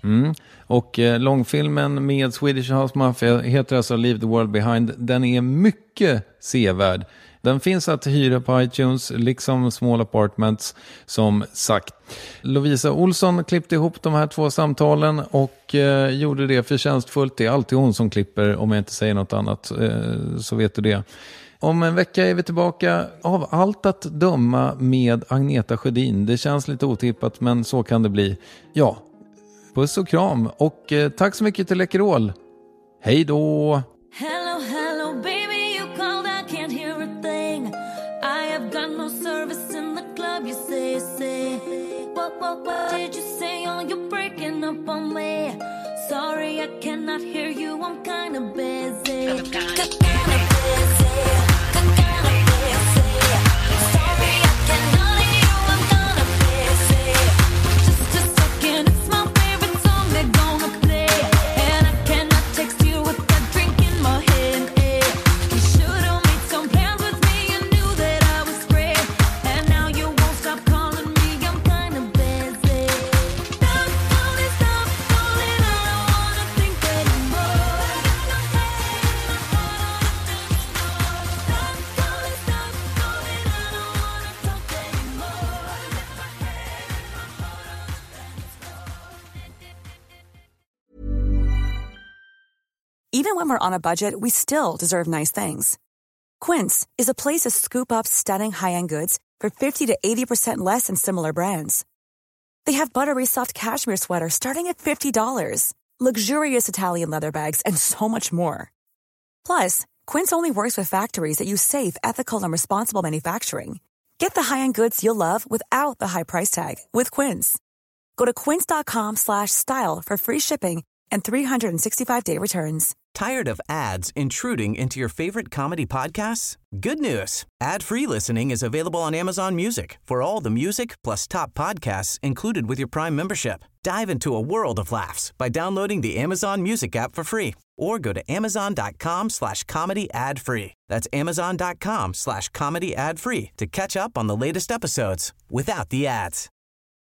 Mm. Och eh, långfilmen med Swedish House Mafia heter alltså Leave the World Behind. Den är mycket sevärd. Den finns att hyra på iTunes, liksom Small Apartments, som sagt. Lovisa Olsson klippte ihop de här två samtalen och eh, gjorde det förtjänstfullt. Det är alltid hon som klipper, om jag inte säger något annat, eh, så vet du det. Om en vecka är vi tillbaka, av allt att döma, med Agneta Sjödin. Det känns lite otippat, men så kan det bli. Ja, puss och kram. Och eh, tack så mycket till Läkerol. Hej då! Hello, hello, baby, you called, I can't hear a thing. I have got no service in the club, you say, say. What, what, what did you say? Oh, you're breaking up on me. Sorry, I cannot hear you, I'm kinda busy. I'm kinda busy. Even when we're on a budget, we still deserve nice things. Quince is a place to scoop up stunning high-end goods for fifty to eighty percent less than similar brands. They have buttery soft cashmere sweaters starting at fifty dollars, luxurious Italian leather bags, and so much more. Plus, Quince only works with factories that use safe, ethical, and responsible manufacturing. Get the high-end goods you'll love without the high price tag with Quince. Go to quince.com slash style for free shipping and three sixty-five day returns. Tired of ads intruding into your favorite comedy podcasts? Good news. Ad-free listening is available on Amazon Music for all the music plus top podcasts included with your Prime membership. Dive into a world of laughs by downloading the Amazon Music app for free or go to amazon.com slash comedy ad free. That's amazon.com slash comedy ad free to catch up on the latest episodes without the ads.